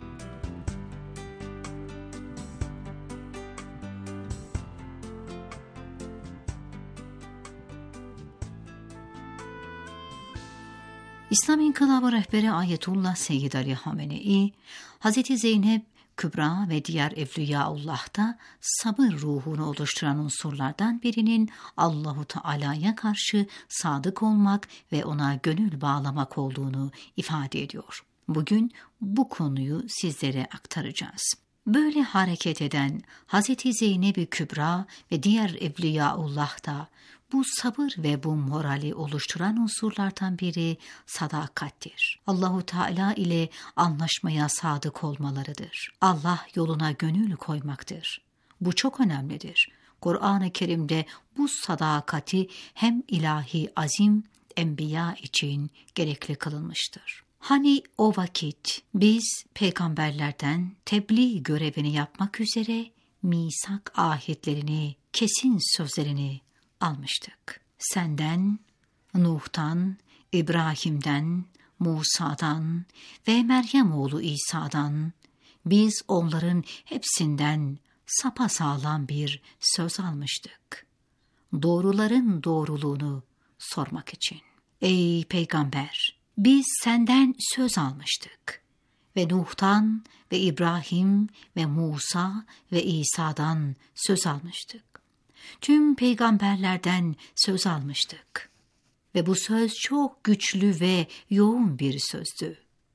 İslam İnkılabı rehberi Ayetullah Seyyid Ali Hamenei, Hz. Zeynep Kübra ve diğer Evliyaullah'ta sabır ruhunu oluşturan unsurlardan birinin Allahu Teala'ya karşı sadık olmak ve ona gönül bağlamak olduğunu ifade ediyor. Bugün bu konuyu sizlere aktaracağız. Böyle hareket eden Hz. Zeynep-i Kübra ve diğer Evliyaullah'ta bu sabır ve bu morali oluşturan unsurlardan biri sadakattir. Allahu Teala ile anlaşmaya sadık olmalarıdır. Allah yoluna gönül koymaktır. Bu çok önemlidir. Kur'an-ı Kerim'de bu sadakati hem ilahi azim enbiya için gerekli kılınmıştır. Hani o vakit biz peygamberlerden tebliğ görevini yapmak üzere misak ahitlerini, kesin sözlerini almıştık. Senden, Nuh'tan, İbrahim'den, Musa'dan ve Meryem oğlu İsa'dan biz onların hepsinden sapasağlam bir söz almıştık. Doğruların doğruluğunu sormak için. Ey peygamber! Biz senden söz almıştık ve Nuh'tan ve İbrahim ve Musa ve İsa'dan söz almıştık. Tüm peygamberlerden söz almıştık ve bu söz çok güçlü ve yoğun bir sözdü.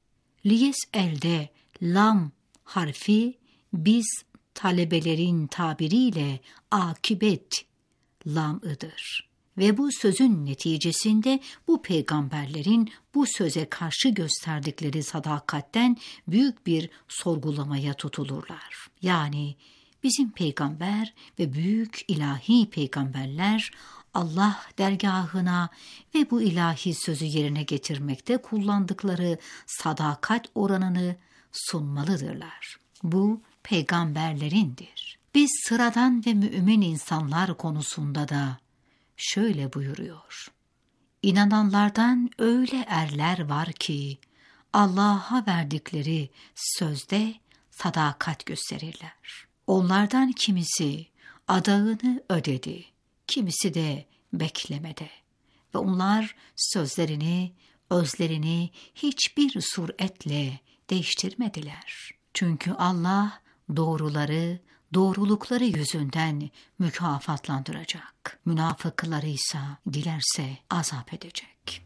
Liyes'elde lam harfi biz talebelerin tabiriyle akibet lam'ıdır. Ve bu sözün neticesinde bu peygamberlerin bu söze karşı gösterdikleri sadakatten büyük bir sorgulamaya tutulurlar. Yani bizim peygamber ve büyük ilahi peygamberler Allah dergahına ve bu ilahi sözü yerine getirmekte kullandıkları sadakat oranını sunmalıdırlar. Bu peygamberlerindir. Biz sıradan ve mümin insanlar konusunda da şöyle buyuruyor. İnananlardan öyle erler var ki Allah'a verdikleri sözde sadakat gösterirler. Onlardan kimisi adağını ödedi, kimisi de beklemede ve onlar sözlerini, özlerini hiçbir suretle değiştirmediler. Çünkü Allah doğruları, doğrulukları yüzünden mükafatlandıracak. Münafıkları ise dilerse azap edecek.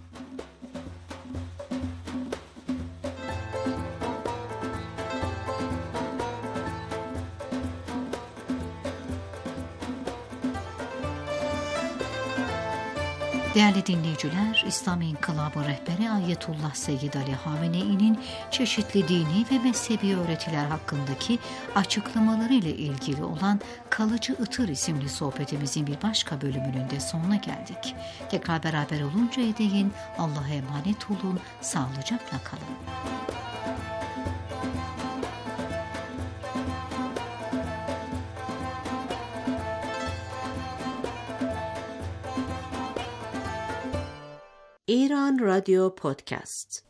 Değerli dinleyiciler, İslam İnkılabı rehberi Ayetullah Seyyid Ali Hamenei'nin çeşitli dini ve mezhebi öğretiler hakkındaki açıklamaları ile ilgili olan Kalıcı Itır isimli sohbetimizin bir başka bölümünün de sonuna geldik. Tekrar beraber oluncaya değin Allah'a emanet olun, sağlıcakla kalın. İran Radyo Podcast.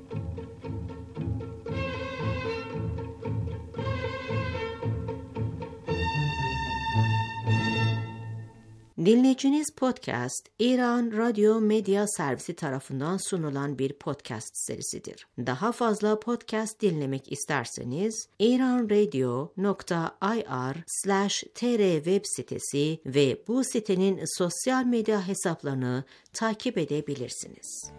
Dinleyiciniz podcast, İran Radyo Medya Servisi tarafından sunulan bir podcast serisidir. Daha fazla podcast dinlemek isterseniz iranradio.ir/tr web sitesi ve bu sitenin sosyal medya hesaplarını takip edebilirsiniz.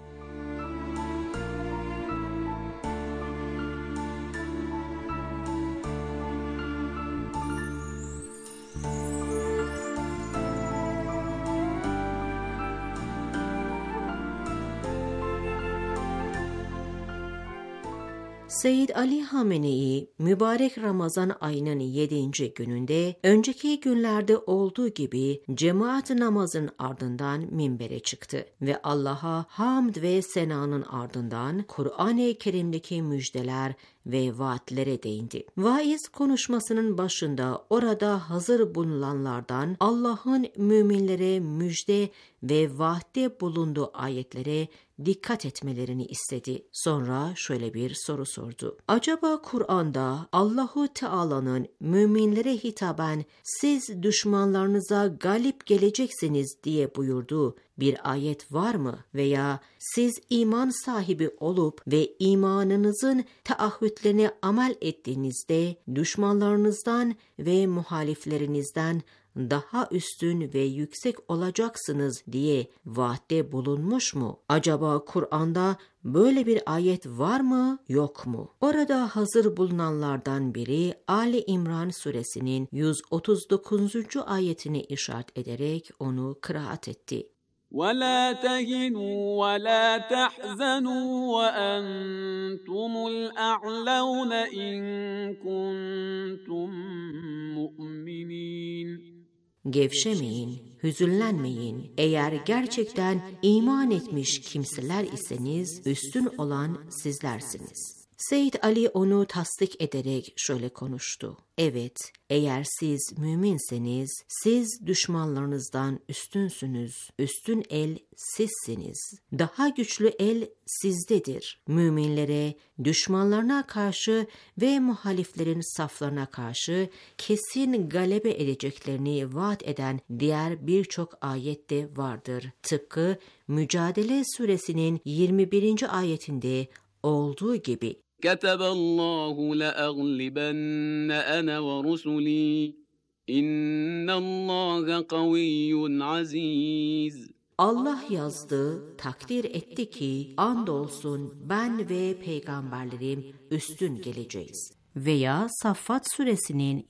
Seyyid Ali Hamenei, mübarek Ramazan ayının 7. gününde, önceki günlerde olduğu gibi cemaat namazın ardından minbere çıktı ve Allah'a hamd ve senanın ardından Kur'an-ı Kerim'deki müjdeler ve vaatlere değindi. Vaiz konuşmasının başında orada hazır bulunanlardan Allah'ın müminlere müjde ve vaatte bulunduğu ayetlere dikkat etmelerini istedi. Sonra şöyle bir soru sordu. Acaba Kur'an'da Allahu Teala'nın müminlere hitaben siz düşmanlarınıza galip geleceksiniz diye buyurduğu bir ayet var mı? Veya siz iman sahibi olup ve imanınızın taahhütlerine amel ettiğinizde düşmanlarınızdan ve muhaliflerinizden daha üstün ve yüksek olacaksınız diye vaatte bulunmuş mu? Acaba Kur'an'da böyle bir ayet var mı, yok mu? Orada hazır bulunanlardan biri Ali İmran suresinin 139. ayetini işaret ederek onu kıraat etti. وَلَا تَهِنُوا وَلَا تَحْزَنُوا وَأَنْتُمُ الْأَعْلَوْنَ إِنْ كُنْتُمْ مُؤْمِنِينَ Gevşemeyin, hüzünlenmeyin. Eğer gerçekten iman etmiş kimseler iseniz üstün olan sizlersiniz. Seyyid Ali onu tasdik ederek şöyle konuştu. Evet, eğer siz müminseniz, siz düşmanlarınızdan üstünsünüz. Üstün el sizsiniz. Daha güçlü el sizdedir. Müminlere, düşmanlarına karşı ve muhaliflerin saflarına karşı kesin galebe edeceklerini vaat eden diğer birçok ayet de vardır. Tıpkı Mücadele Suresinin 21. ayetinde olduğu gibi. كَتَبَ اللّٰهُ لَأَغْلِبَنَّ أَنَا وَرُسُلِي اِنَّ اللّٰهَ قَوِيٌّ عَز۪يزٌ. Allah yazdı, takdir etti ki andolsun ben ve peygamberlerim üstün geleceğiz. Veya Saffat Suresinin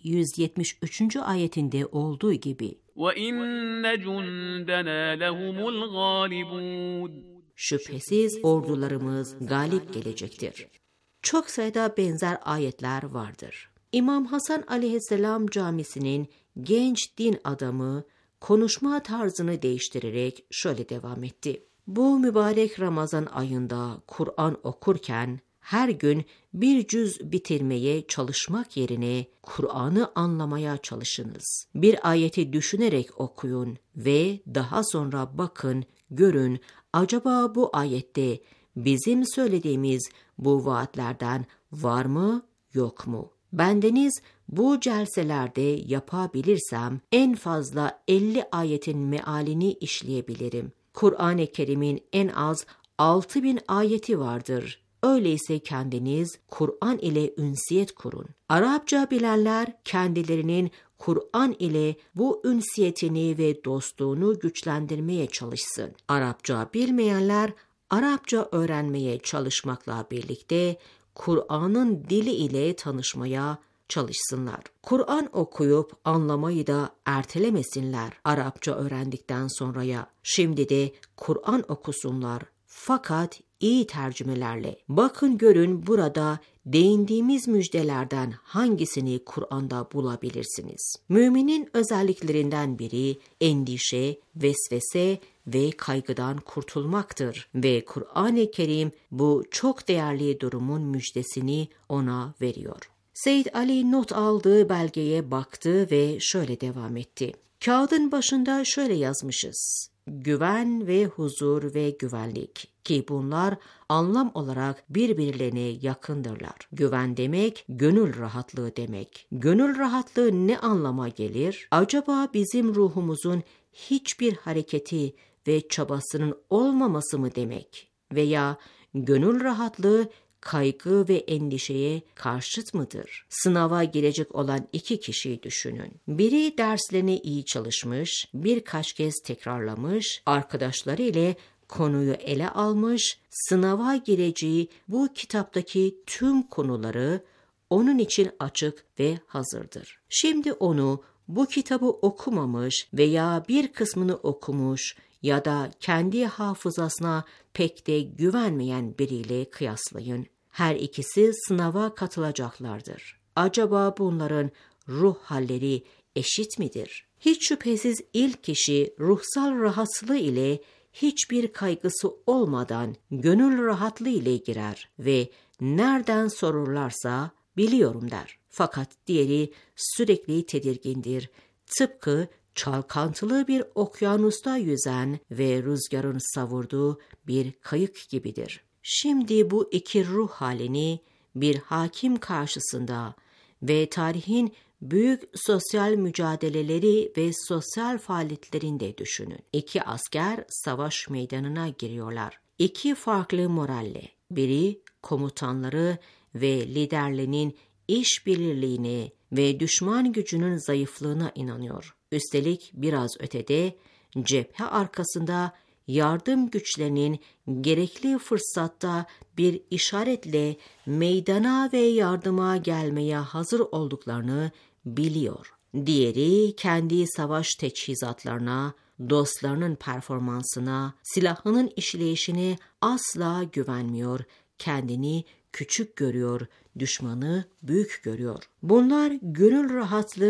173. ayetinde olduğu gibi. وَاِنَّ جُنْدَنَا لَهُمُ الْغَالِبُونَ. Şüphesiz ordularımız galip gelecektir. Çok sayıda benzer ayetler vardır. İmam Hasan aleyhisselam camisinin genç din adamı konuşma tarzını değiştirerek şöyle devam etti. Bu mübarek Ramazan ayında Kur'an okurken her gün bir cüz bitirmeye çalışmak yerine Kur'an'ı anlamaya çalışınız. Bir ayeti düşünerek okuyun ve daha sonra bakın, görün acaba bu ayette bizim söylediğimiz bu vaatlerden var mı, yok mu? Bendeniz bu celselerde yapabilirsem en fazla 50 ayetin mealini işleyebilirim. Kur'an-ı Kerim'in en az 6000 ayeti vardır. Öyleyse kendiniz Kur'an ile ünsiyet kurun. Arapça bilenler kendilerinin Kur'an ile bu ünsiyetini ve dostluğunu güçlendirmeye çalışsın. Arapça bilmeyenler Arapça öğrenmeye çalışmakla birlikte Kur'an'ın dili ile tanışmaya çalışsınlar. Kur'an okuyup anlamayı da ertelemesinler Arapça öğrendikten sonraya. Şimdi de Kur'an okusunlar fakat iyi tercümelerle. Bakın görün burada değindiğimiz müjdelerden hangisini Kur'an'da bulabilirsiniz? Müminin özelliklerinden biri endişe, vesvese ve kaygıdan kurtulmaktır ve Kur'an-ı Kerim bu çok değerli durumun müjdesini ona veriyor. Seyyid Ali not aldığı belgeye baktı ve şöyle devam etti. Kağıdın başında şöyle yazmışız. Güven ve huzur ve güvenlik ki bunlar anlam olarak birbirlerine yakındırlar. Güven demek gönül rahatlığı demek. Gönül rahatlığı ne anlama gelir? Acaba bizim ruhumuzun hiçbir hareketi ve çabasının olmaması mı demek? Veya gönül rahatlığı kaygı ve endişeye karşıt mıdır? Sınava girecek olan iki kişiyi düşünün. Biri derslerini iyi çalışmış, birkaç kez tekrarlamış, arkadaşları ile konuyu ele almış, sınava gireceği bu kitaptaki tüm konuları onun için açık ve hazırdır. Şimdi onu bu kitabı okumamış veya bir kısmını okumuş ya da kendi hafızasına pek de güvenmeyen biriyle kıyaslayın. Her ikisi sınava katılacaklardır. Acaba bunların ruh halleri eşit midir? Hiç şüphesiz ilk kişi ruhsal rahatsızlığı ile hiçbir kaygısı olmadan gönül rahatlığı ile girer ve nereden sorurlarsa biliyorum der. Fakat diğeri sürekli tedirgindir. Tıpkı çalkantılı bir okyanusta yüzen ve rüzgarın savurduğu bir kayık gibidir. Şimdi bu iki ruh halini bir hakim karşısında ve tarihin büyük sosyal mücadeleleri ve sosyal faaliyetlerinde düşünün. İki asker savaş meydanına giriyorlar. İki farklı moralle. Biri komutanları ve liderlerinin işbirliğine ve düşman gücünün zayıflığına inanıyor. Üstelik biraz ötede cephe arkasında yardım güçlerinin gerekli fırsatta bir işaretle meydana ve yardıma gelmeye hazır olduklarını biliyor. Diğeri kendi savaş teçhizatlarına, dostlarının performansına, silahının işleyişine asla güvenmiyor, kendini küçük görüyor, düşmanı büyük görüyor. Bunlar gönül rahatlığı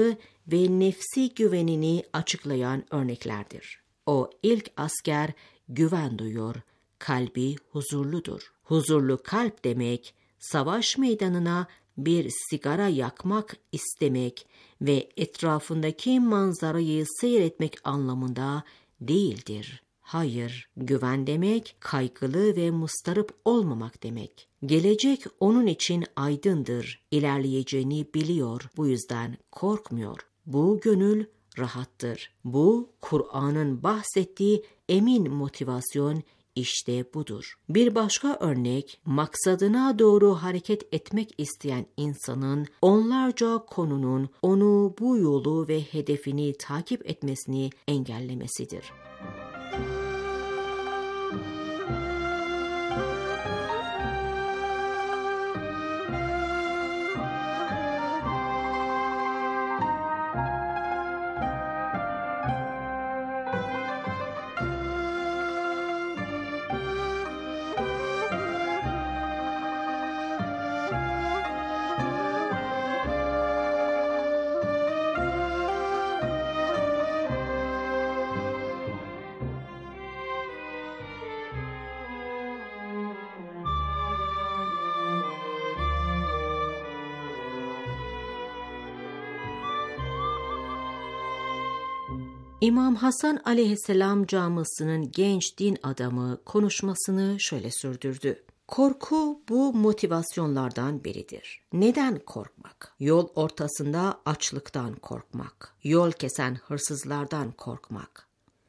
ve nefsi güvenini açıklayan örneklerdir. O ilk asker güven duyuyor, kalbi huzurludur. Huzurlu kalp demek, savaş meydanına bir sigara yakmak istemek ve etrafındaki manzarayı seyretmek anlamında değildir. Hayır, güven demek kaygılı ve mustarip olmamak demek. Gelecek onun için aydındır, ilerleyeceğini biliyor, bu yüzden korkmuyor. Bu gönül rahattır. Bu Kur'an'ın bahsettiği emin motivasyon işte budur. Bir başka örnek, maksadına doğru hareket etmek isteyen insanın onlarca konunun onu bu yolu ve hedefini takip etmesini engellemesidir. İmam Hasan aleyhisselam camisinin genç din adamı konuşmasını şöyle sürdürdü. Korku bu motivasyonlardan biridir. Neden korkmak? Yol ortasında açlıktan korkmak, yol kesen hırsızlardan korkmak,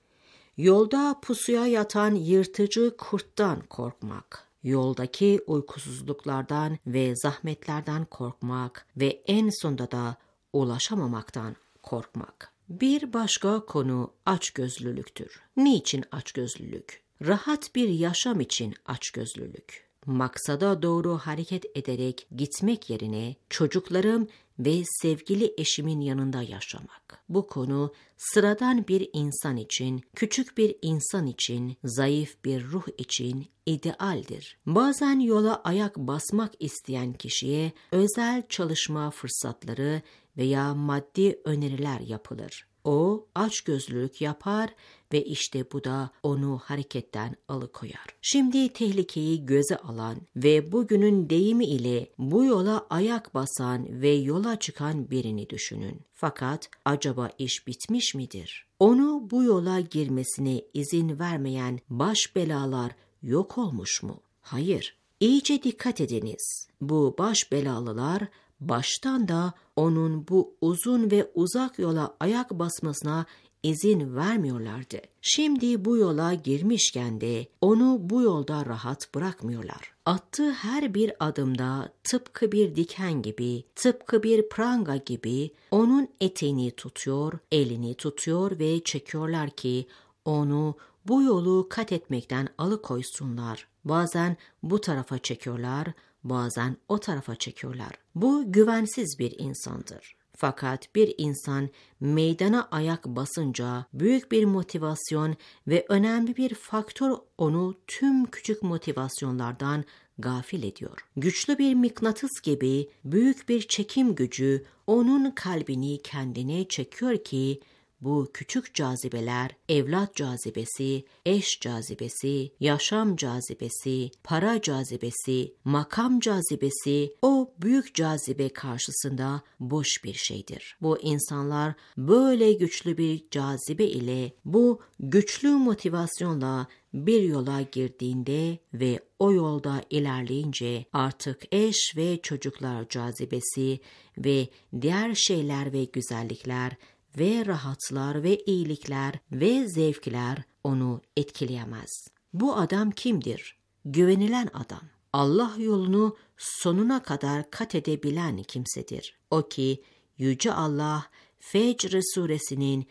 yolda pusuya yatan yırtıcı kurttan korkmak, yoldaki uykusuzluklardan ve zahmetlerden korkmak ve en sonunda da ulaşamamaktan korkmak. Bir başka konu açgözlülüktür. Niçin açgözlülük? Rahat bir yaşam için açgözlülük. Maksada doğru hareket ederek gitmek yerine çocuklarım ve sevgili eşimin yanında yaşamak. Bu konu sıradan bir insan için, küçük bir insan için, zayıf bir ruh için idealdir. Bazen yola ayak basmak isteyen kişiye özel çalışma fırsatları veya maddi öneriler yapılır. O açgözlülük yapar ve işte bu da onu hareketten alıkoyar. Şimdi tehlikeyi göze alan ve bugünün deyimi ile bu yola ayak basan ve yola çıkan birini düşünün. Fakat acaba iş bitmiş midir? Onu bu yola girmesine izin vermeyen baş belalar yok olmuş mu? Hayır. İyice dikkat ediniz. Bu baş belalılar baştan da onun bu uzun ve uzak yola ayak basmasına izin vermiyorlardı. Şimdi bu yola girmişken de onu bu yolda rahat bırakmıyorlar. Attığı her bir adımda tıpkı bir diken gibi, tıpkı bir pranga gibi onun eteğini tutuyor, elini tutuyor ve çekiyorlar ki onu bu yolu kat etmekten alıkoysunlar. Bazen bu tarafa çekiyorlar, bazen o tarafa çekiyorlar. Bu güvensiz bir insandır. Fakat bir insan meydana ayak basınca büyük bir motivasyon ve önemli bir faktör onu tüm küçük motivasyonlardan gafil ediyor. Güçlü bir mıknatıs gibi büyük bir çekim gücü onun kalbini kendine çekiyor ki bu küçük cazibeler, evlat cazibesi, eş cazibesi, yaşam cazibesi, para cazibesi, makam cazibesi, o büyük cazibe karşısında boş bir şeydir. Bu insanlar böyle güçlü bir cazibe ile, bu güçlü motivasyonla bir yola girdiğinde ve o yolda ilerleyince artık eş ve çocuklar cazibesi ve diğer şeyler ve güzellikler ve rahatlar ve iyilikler ve zevkler onu etkileyemez. Bu adam kimdir? Güvenilen adam. Allah yolunu sonuna kadar kat edebilen kimsedir. O ki Yüce Allah Fecr suresinin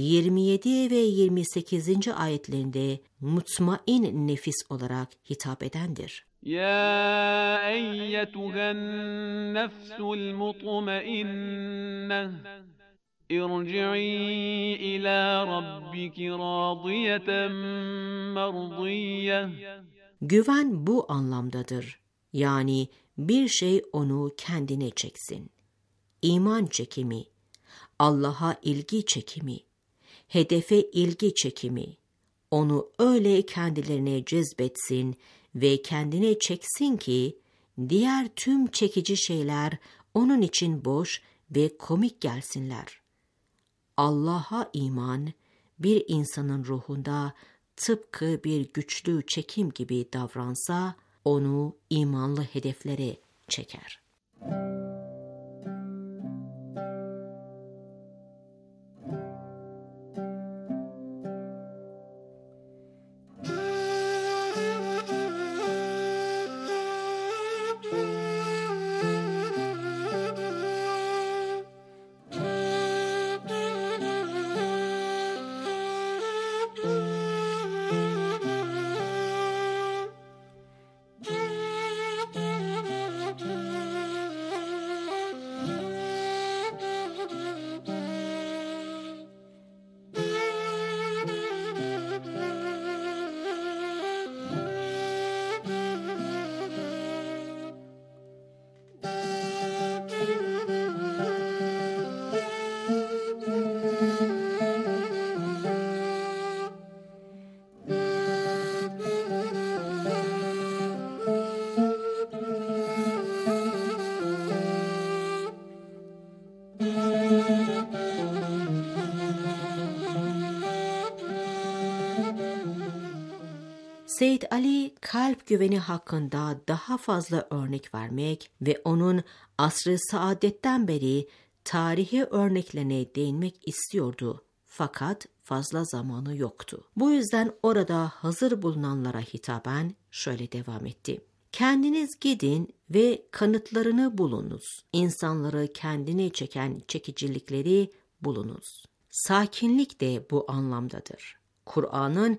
27 ve 28. ayetlerinde mutmain nefis olarak hitap edendir. Ya eyyetühen nefsul mutmainneh İrci'i ila rabbiki radiyeten merdiyeh. Güven bu anlamdadır. Yani bir şey onu kendine çeksin. İman çekimi. Allah'a ilgi çekimi, hedefe ilgi çekimi, onu öyle kendilerine cezbetsin ve kendine çeksin ki, diğer tüm çekici şeyler onun için boş ve komik gelsinler. Allah'a iman, bir insanın ruhunda tıpkı bir güçlü çekim gibi davransa, onu imanlı hedeflere çeker. Seyyid Ali, kalp güveni hakkında daha fazla örnek vermek ve onun asr-ı saadetten beri tarihi örneklerine değinmek istiyordu. Fakat fazla zamanı yoktu. Bu yüzden orada hazır bulunanlara hitaben şöyle devam etti. Kendiniz gidin ve kanıtlarını bulunuz. İnsanları kendine çeken çekicilikleri bulunuz. Sakinlik de bu anlamdadır. Kur'an'ın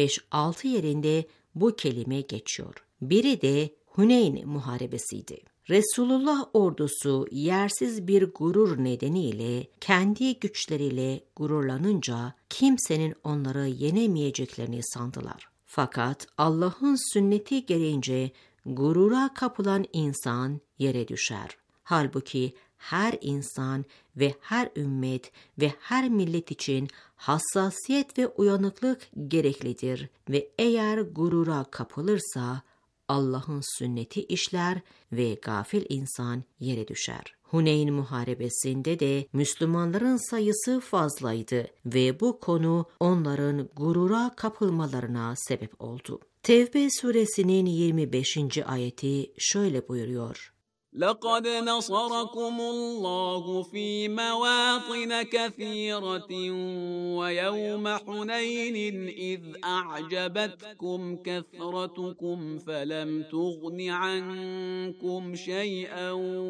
5-6 yerinde bu kelime geçiyor. Biri de Huneyn Muharebesi'ydi. Resulullah ordusu yersiz bir gurur nedeniyle kendi güçleriyle gururlanınca kimsenin onları yenemeyeceklerini sandılar. Fakat Allah'ın sünneti gereğince gurura kapılan insan yere düşer. Halbuki her insan ve her ümmet ve her millet için hassasiyet ve uyanıklık gereklidir ve eğer gurura kapılırsa Allah'ın sünneti işler ve gafil insan yere düşer. Huneyn Muharebesi'nde de Müslümanların sayısı fazlaydı ve bu konu onların gurura kapılmalarına sebep oldu. Tevbe suresinin 25. ayeti şöyle buyuruyor. لَقَدْ نَصَرَكُمُ اللّٰهُ ف۪ي مَوَاطِنَ كَثِيرَةٍ وَيَوْمَ حُنَيْنٍ إِذْ أَعْجَبَتْكُمْ كَثْرَتُكُمْ فَلَمْ تُغْنِ عَنْكُمْ شَيْئًا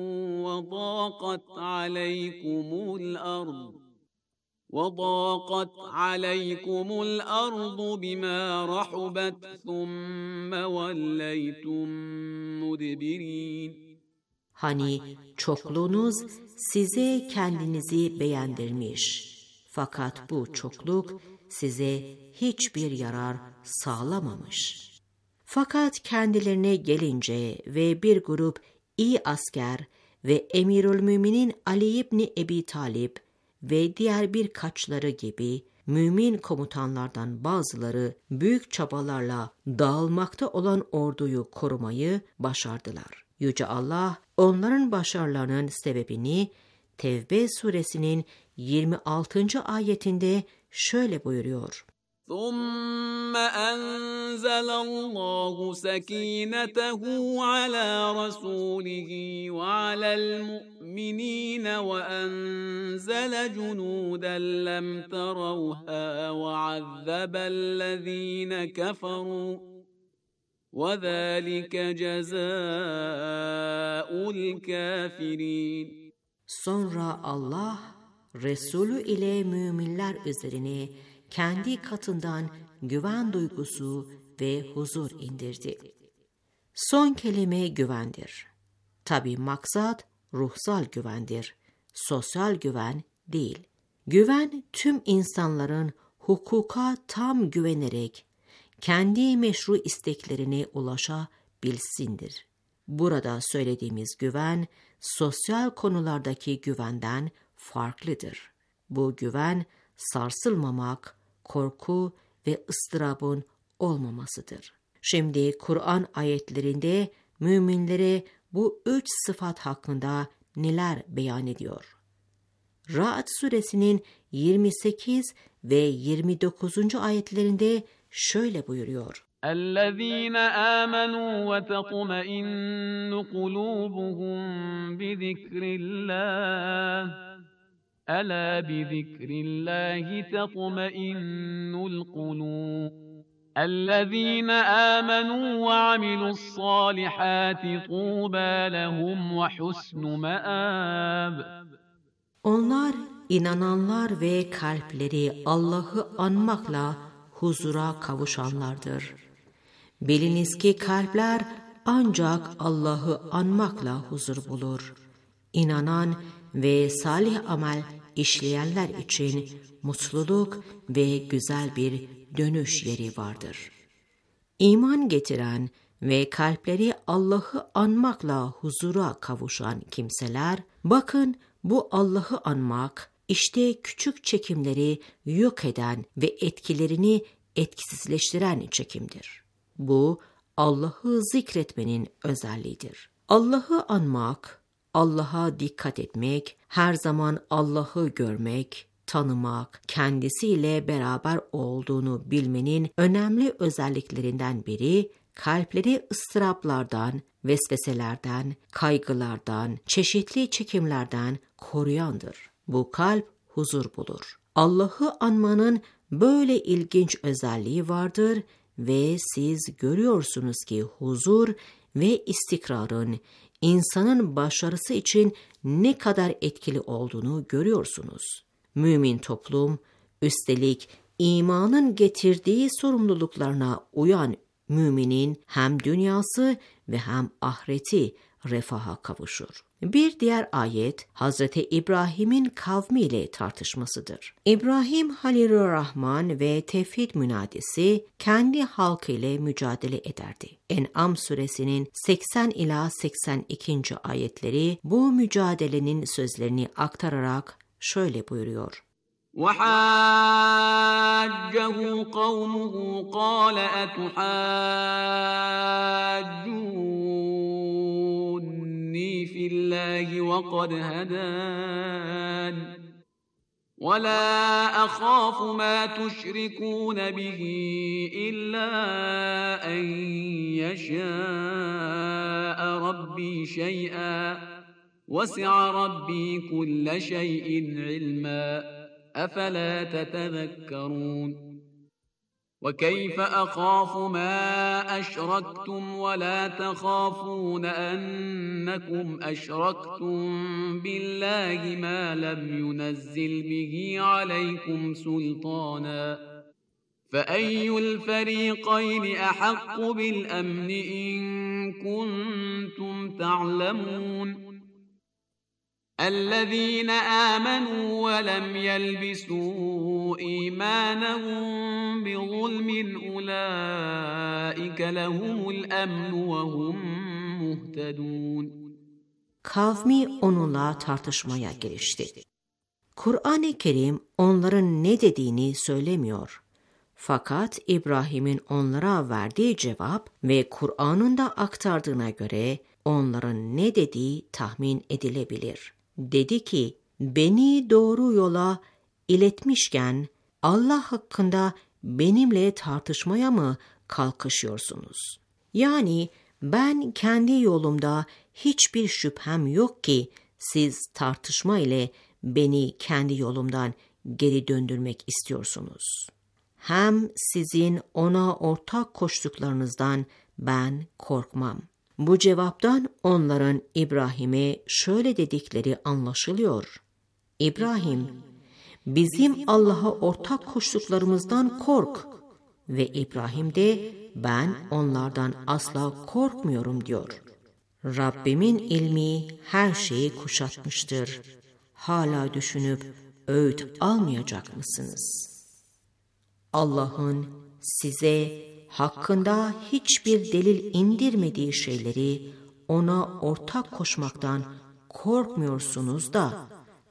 وَضَاقَتْ عَلَيْكُمُ الْأَرْضُ بِمَا رَحُبَتْ ثُمَّ وَلَّيْتُمْ مُدْبِرِينَ. Hani çokluğunuz size kendinizi beğendirmiş. Fakat bu çokluk size hiçbir yarar sağlamamış. Fakat kendilerine gelince ve bir grup iyi asker ve Emirülmüminin Ali İbni Ebi Talib ve diğer birkaçları gibi mümin komutanlardan bazıları büyük çabalarla dağılmakta olan orduyu korumayı başardılar. Yüce Allah onların başarılarının sebebini Tevbe suresinin 26. ayetinde şöyle buyuruyor. ثُمَّ أَنزَلَ اللّٰهُ سَك۪ينَتَهُ عَلَى رَسُولِهِ وَعَلَى الْمُؤْمِنِينَ وَأَنزَلَ جُنُودًا لَمْ تَرَوْهَا وَعَذَّبَ الَّذ۪ينَ كَفَرُوا وَذَٰلِكَ جَزَاءُ الْكَافِرِينَ. Sonra Allah, Resulü ile müminler üzerine kendi katından güven duygusu ve huzur indirdi. Son kelime güvendir. Tabi maksat ruhsal güvendir, sosyal güven değil. Güven tüm insanların hukuka tam güvenerek kendi meşru isteklerine ulaşabilsindir. Burada söylediğimiz güven, sosyal konulardaki güvenden farklıdır. Bu güven sarsılmamak, korku ve ıstırabın olmamasıdır. Şimdi Kur'an ayetlerinde müminlere bu 3 sıfat hakkında neler beyan ediyor? Ra'd suresinin 28 ve 29. ayetlerinde şöyle buyuruyor. الذين آمنوا وتطمئن قلوبهم بذكر الله ألا بذكر الله تطمئن القلوب الذين آمنوا وعملوا الصالحات طوبى لهم وحسن مآب. Onlar inananlar ve kalpleri Allah'ı anmakla huzura kavuşanlardır. Biliniz ki kalpler ancak Allah'ı anmakla huzur bulur. İnanan ve salih amel işleyenler için mutluluk ve güzel bir dönüş yeri vardır. İman getiren ve kalpleri Allah'ı anmakla huzura kavuşan kimseler, bakın bu Allah'ı anmak, işte küçük çekimleri yok eden ve etkilerini etkisizleştiren çekimdir. Bu, Allah'ı zikretmenin özelliğidir. Allah'ı anmak, Allah'a dikkat etmek, her zaman Allah'ı görmek, tanımak, kendisiyle beraber olduğunu bilmenin önemli özelliklerinden biri, kalpleri ıstıraplardan, vesveselerden, kaygılardan, çeşitli çekimlerden koruyandır. Bu kalp huzur bulur. Allah'ı anmanın böyle ilginç özelliği vardır ve siz görüyorsunuz ki huzur ve istikrarın insanın başarısı için ne kadar etkili olduğunu görüyorsunuz. Mümin toplum, üstelik imanın getirdiği sorumluluklarına uyan müminin hem dünyası ve hem ahireti refaha kavuşur. Bir diğer ayet, Hazreti İbrahim'in kavmiyle tartışmasıdır. İbrahim Halilur Rahman ve tevhid münadisi kendi halkı ile mücadele ederdi. En'am suresinin 80 ila 82. ayetleri bu mücadelenin sözlerini aktararak şöyle buyuruyor. وحاجه قومه قال أتحاجوني في الله وقد هدان ولا أخاف ما تشركون به إلا أن يشاء ربي شيئا وسع ربي كل شيء علما أفلا تتذكرون وكيف أخاف ما أشركتم ولا تخافون أنكم أشركتم بالله ما لم ينزل به عليكم سلطانا فأي الفريقين أحق بالأمن إن كنتم تعلمون الذين آمنوا ولم يلبسوا إيمانهم بظلم أولئك لهم الأمن وهم مهتدون. Kavmi onunla tartışmaya girişti. Kur'an-ı Kerim onların ne dediğini söylemiyor. Fakat İbrahim'in onlara verdiği cevap ve Kur'an'ın da aktardığına göre onların ne dediği tahmin edilebilir. Dedi ki, beni doğru yola iletmişken Allah hakkında benimle tartışmaya mı kalkışıyorsunuz? Yani ben kendi yolumda hiçbir şüphem yok ki siz tartışma ile beni kendi yolumdan geri döndürmek istiyorsunuz. Hem sizin ona ortak koştuklarınızdan ben korkmam. Bu cevaptan onların İbrahim'e şöyle dedikleri anlaşılıyor. İbrahim, bizim Allah'a ortak koştuklarımızdan kork. Ve İbrahim de ben onlardan asla korkmuyorum diyor. Rabbimin ilmi her şeyi kuşatmıştır. Hala düşünüp öğüt almayacak mısınız? Allah'ın size hakkında hiçbir delil indirmediği şeyleri ona ortak koşmaktan korkmuyorsunuz da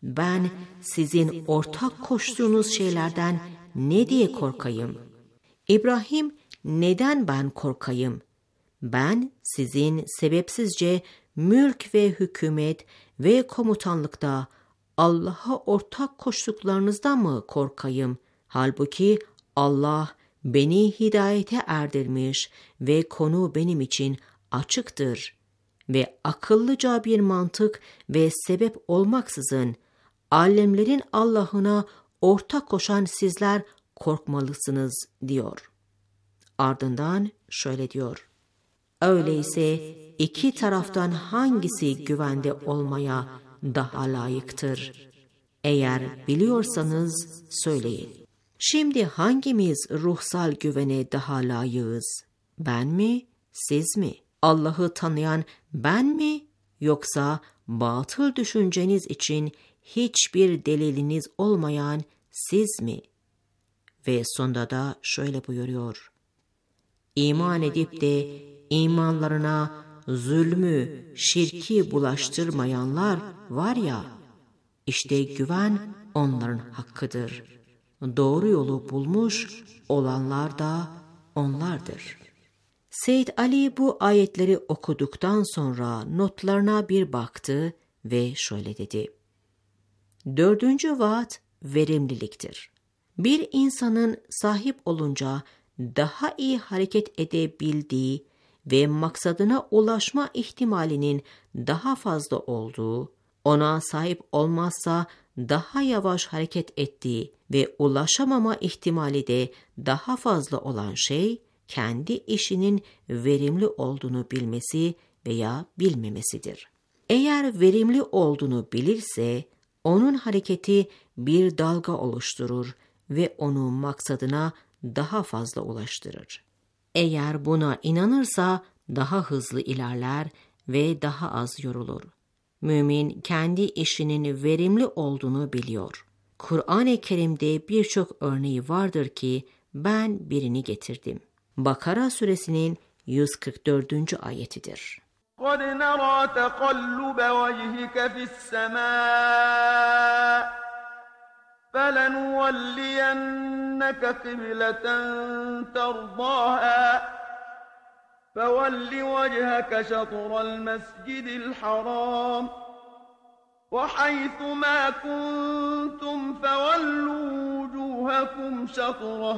ben sizin ortak koştuğunuz şeylerden ne diye korkayım? İbrahim, neden ben korkayım? Ben sizin sebepsizce mülk ve hükümet ve komutanlıkta Allah'a ortak koştuklarınızdan mı korkayım? Halbuki Allah beni hidayete erdirmiş ve konu benim için açıktır. Ve akıllıca bir mantık ve sebep olmaksızın alemlerin Allah'ına ortak koşan sizler korkmalısınız diyor. Ardından şöyle diyor. Öyleyse iki taraftan hangisi güvende olmaya daha layıktır? Eğer biliyorsanız söyleyin. Şimdi hangimiz ruhsal güvene daha layığız? Ben mi, siz mi? Allah'ı tanıyan ben mi, yoksa batıl düşünceniz için hiçbir deliliniz olmayan siz mi? Ve sonunda da şöyle buyuruyor. İman edip de imanlarına zulmü, şirki bulaştırmayanlar var ya, işte güven onların hakkıdır. Doğru yolu bulmuş olanlar da onlardır. Seyyid Ali bu ayetleri okuduktan sonra notlarına bir baktı ve şöyle dedi. 4. vaat verimliliktir. Bir insanın sahip olunca daha iyi hareket edebildiği ve maksadına ulaşma ihtimalinin daha fazla olduğu, ona sahip olmazsa daha yavaş hareket ettiği ve ulaşamama ihtimali de daha fazla olan şey, kendi işinin verimli olduğunu bilmesi veya bilmemesidir. Eğer verimli olduğunu bilirse, onun hareketi bir dalga oluşturur ve onu maksadına daha fazla ulaştırır. Eğer buna inanırsa daha hızlı ilerler ve daha az yorulur. Mümin kendi işinin verimli olduğunu biliyor. Kur'an-ı Kerim'de birçok örneği vardır ki ben birini getirdim. Bakara suresinin 144. ayetidir. قَدْ نَرَى تَقَلُّبَ وَجْهِكَ فِي السَّمَاءِ فَلَنُوَلِّيَنَّكَ قِبْلَةً تَرْضَاهَا فَوَلِّ وَجْهَكَ شَطْرَ الْمَسْجِدِ الْحَرَامِ وَحَيْثُ مَا كُنتُمْ فَوَلُّوا وُجُوهَكُمْ شَطْرَهُ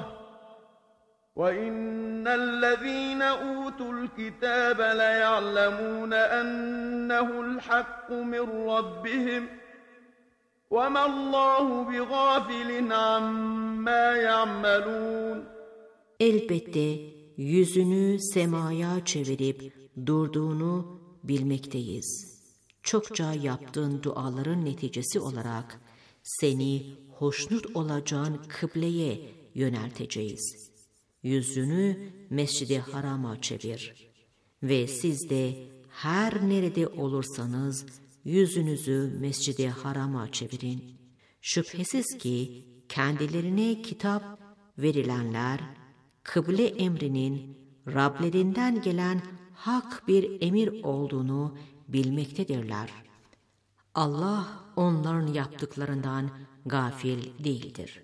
وَإِنَّ الَّذِينَ أُوتُوا الْكِتَابَ لَيَعْلَمُونَ أَنَّهُ الْحَقُّ مِنْ رَبِّهِمْ وَمَا اللّٰهُ بِغَافِلٍ عَمَّا يَعْمَلُونَ. Elbette yüzünü semaya çevirip durduğunu bilmekteyiz. Çokça yaptığın duaların neticesi olarak seni hoşnut olacağın kıbleye yönelteceğiz. Yüzünü Mescid-i Haram'a çevir ve siz de her nerede olursanız yüzünüzü Mescid-i Haram'a çevirin. Şüphesiz ki kendilerine kitap verilenler, kıble emrinin Rablerinden gelen hak bir emir olduğunu bilmektedirler. Allah onların yaptıklarından gafil değildir.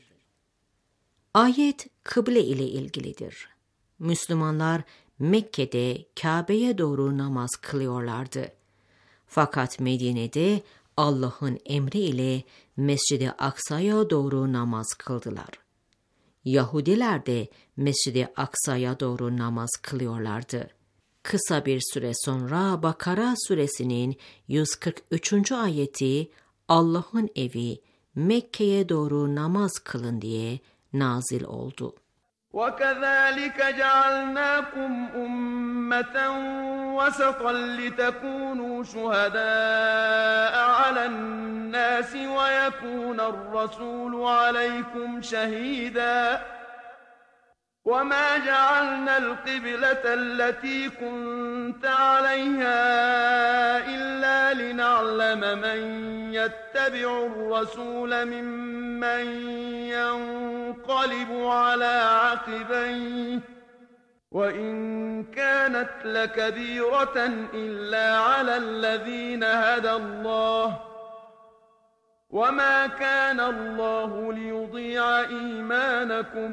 Ayet kıble ile ilgilidir. Müslümanlar Mekke'de Kabe'ye doğru namaz kılıyorlardı. Fakat Medine'de Allah'ın emri ile Mescid-i Aksa'ya doğru namaz kıldılar. Yahudiler de Mescid-i Aksa'ya doğru namaz kılıyorlardı. Kısa bir süre sonra Bakara suresinin 143. ayeti Allah'ın evi Mekke'ye doğru namaz kılın diye nazil oldu. وَكَذَٰلِكَ جَعَلْنَاكُمْ أُمَّةً وَسَطًا لِتَكُونُوا شُهَدَاءَ عَلَى النَّاسِ وَيَكُونَ الرَّسُولُ عَلَيْكُمْ شَهِيدًا وَمَا جَعَلْنَا الْقِبْلَةَ الَّتِي كُنتَ عَلَيْهَا إِلَّا لِنَعْلَمَ مَن يَتَّبِعُ الرَّسُولَ مِمَّن يَنقَلِبُ عَلَى عَقِبَيْهِ وَإِن كَانَتْ لَكَبِيرَةً إِلَّا عَلَى الَّذِينَ هَدَى اللَّهُ وَمَا كَانَ اللّٰهُ لِيُضِيعَ إِيمَانَكُمْ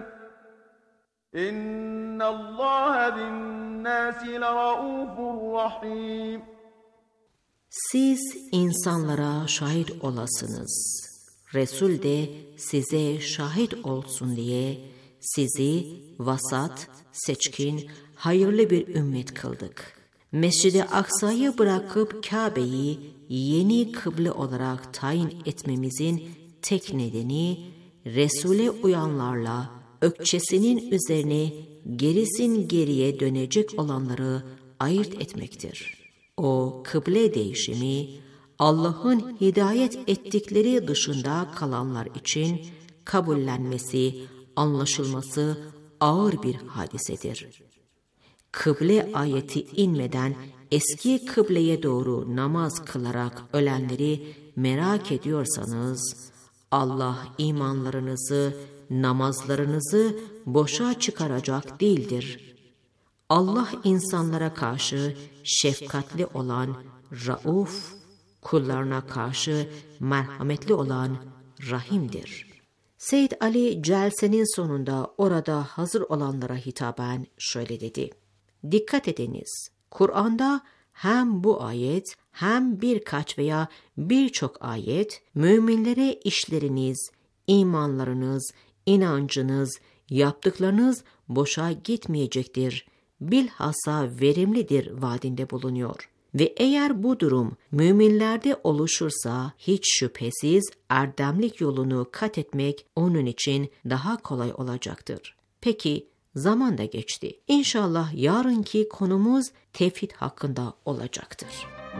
إِنَّ اللّٰهَ بِالنَّاسِ لَرَؤُوفٌ رَحِيمٌ. Siz insanlara şahit olasınız. Resul de size şahit olsun diye sizi vasat, seçkin, hayırlı bir ümmet kıldık. Mescid-i Aksa'yı bırakıp Kabe'yi yeni kıble olarak tayin etmemizin tek nedeni Resul'e uyanlarla ökçesinin üzerine gerisin geriye dönecek olanları ayırt etmektir. O kıble değişimi Allah'ın hidayet ettikleri dışında kalanlar için kabullenmesi, anlaşılması ağır bir hadisedir. Kıble ayeti inmeden eski kıbleye doğru namaz kılarak ölenleri merak ediyorsanız, Allah imanlarınızı, namazlarınızı boşa çıkaracak değildir. Allah insanlara karşı şefkatli olan Rauf, kullarına karşı merhametli olan Rahim'dir. Seyyid Ali celsenin sonunda orada hazır olanlara hitaben şöyle dedi: Dikkat ediniz, Kur'an'da hem bu ayet hem birkaç veya birçok ayet müminlere işleriniz, imanlarınız, inancınız, yaptıklarınız boşa gitmeyecektir, bilhassa verimlidir vaadinde bulunuyor. Ve eğer bu durum müminlerde oluşursa hiç şüphesiz erdemlik yolunu kat etmek onun için daha kolay olacaktır. Peki zaman da geçti. İnşallah yarınki konumuz tevhid hakkında olacaktır.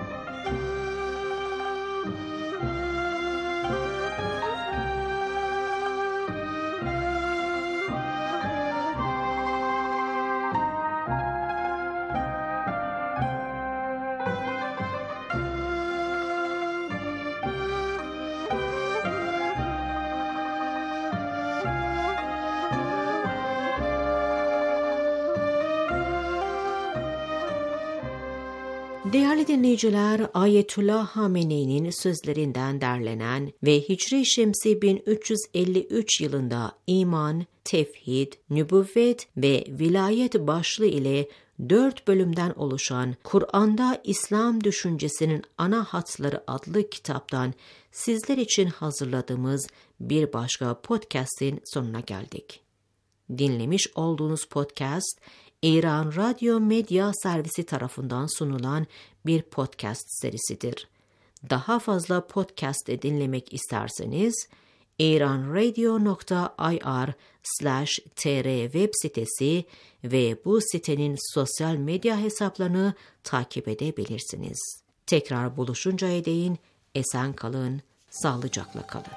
Değerli dinleyiciler, Ayetullah Hamene'nin sözlerinden derlenen ve Hicri Şemsi 1353 yılında iman, tevhid, nübüvvet ve vilayet başlığı ile 4 bölümden oluşan Kur'an'da İslam Düşüncesinin Ana Hatları adlı kitaptan sizler için hazırladığımız bir başka podcast'in sonuna geldik. Dinlemiş olduğunuz podcast, İran Radyo Medya Servisi tarafından sunulan bir podcast serisidir. Daha fazla podcast dinlemek isterseniz iranradio.ir/tr web sitesi ve bu sitenin sosyal medya hesaplarını takip edebilirsiniz. Tekrar buluşuncaya değin esen kalın, sağlıcakla kalın.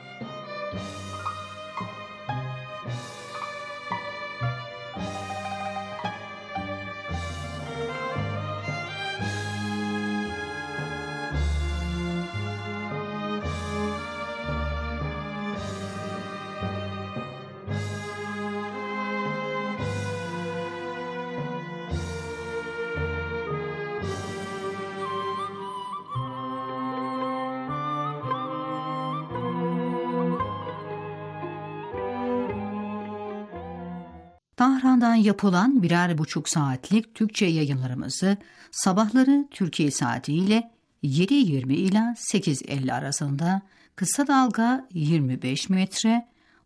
Tahran'dan yapılan 1,5 saatlik Türkçe yayınlarımızı sabahları Türkiye saatiyle 7:20 ila 8:50 arasında kısa dalga 25 metre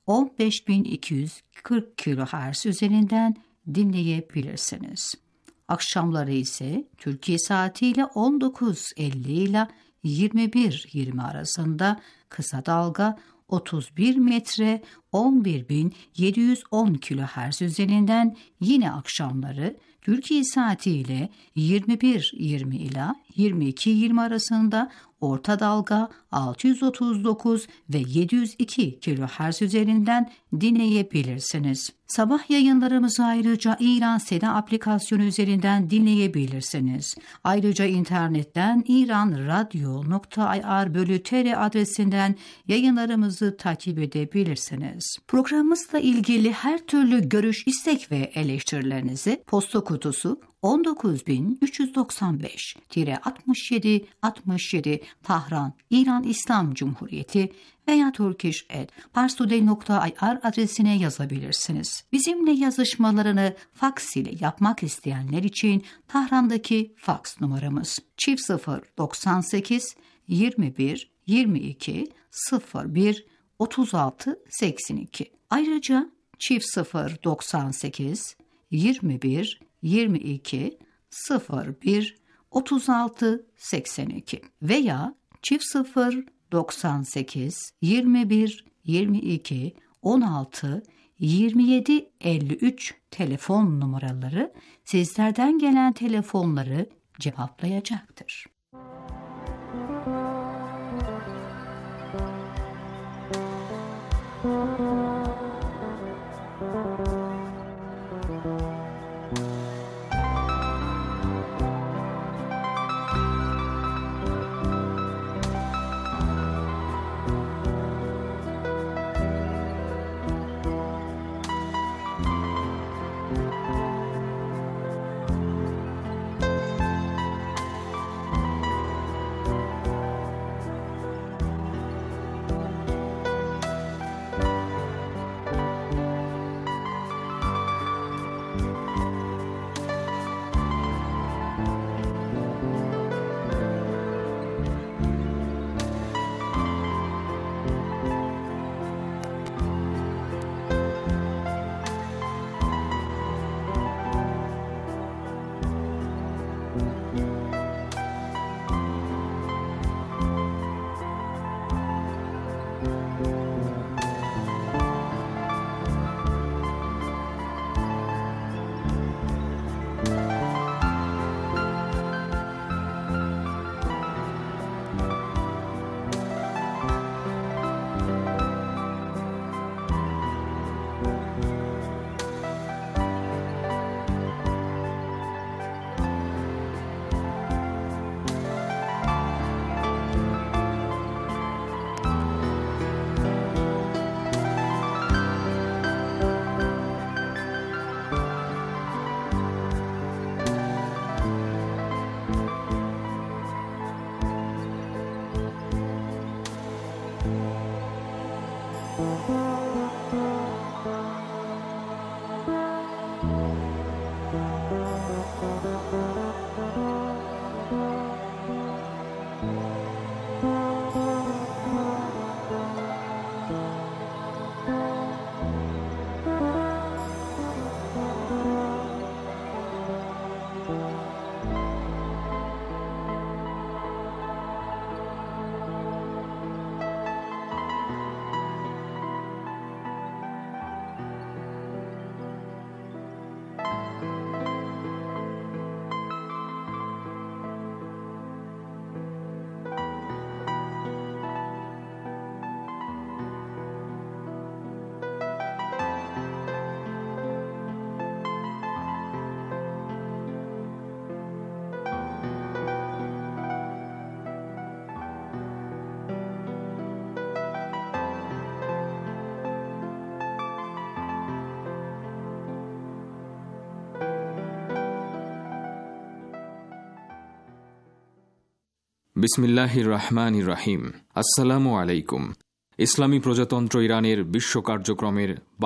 15.240 kHz üzerinden dinleyebilirsiniz. Akşamları ise Türkiye saatiyle 19:50 ila 21:20 arasında kısa dalga 31 metre 11.710 kHz üzerinden yine akşamları Türkiye saatiyle 21:20 ila 22:20 arasında orta dalga 639 ve 702 kHz üzerinden dinleyebilirsiniz. Sabah yayınlarımızı ayrıca İran Seda aplikasyonu üzerinden dinleyebilirsiniz. Ayrıca internetten iranradio.ir/tr adresinden yayınlarımızı takip edebilirsiniz. bulabilirsiniz. Programımızla ilgili her türlü görüş, istek ve eleştirilerinizi posta kutusu 19095-6767 Tahran, İran İslam Cumhuriyeti veya turkish@parstoday.ir adresine yazabilirsiniz. Bizimle yazışmalarını faks ile yapmak isteyenler için Tahran'daki faks numaramız +098 21 22 01 36 82. Ayrıca +098 21 22 01 36 82 veya +098 21 22 16 27 53 telefon numaraları sizlerden gelen telefonları cevaplayacaktır. বিসমিল্লাহিররহমানিররহিম। আসসালামু আলাইকুম। ইসলামী প্রজাতন্ত্র ইরানের বিশ্ব কার্যক্রমের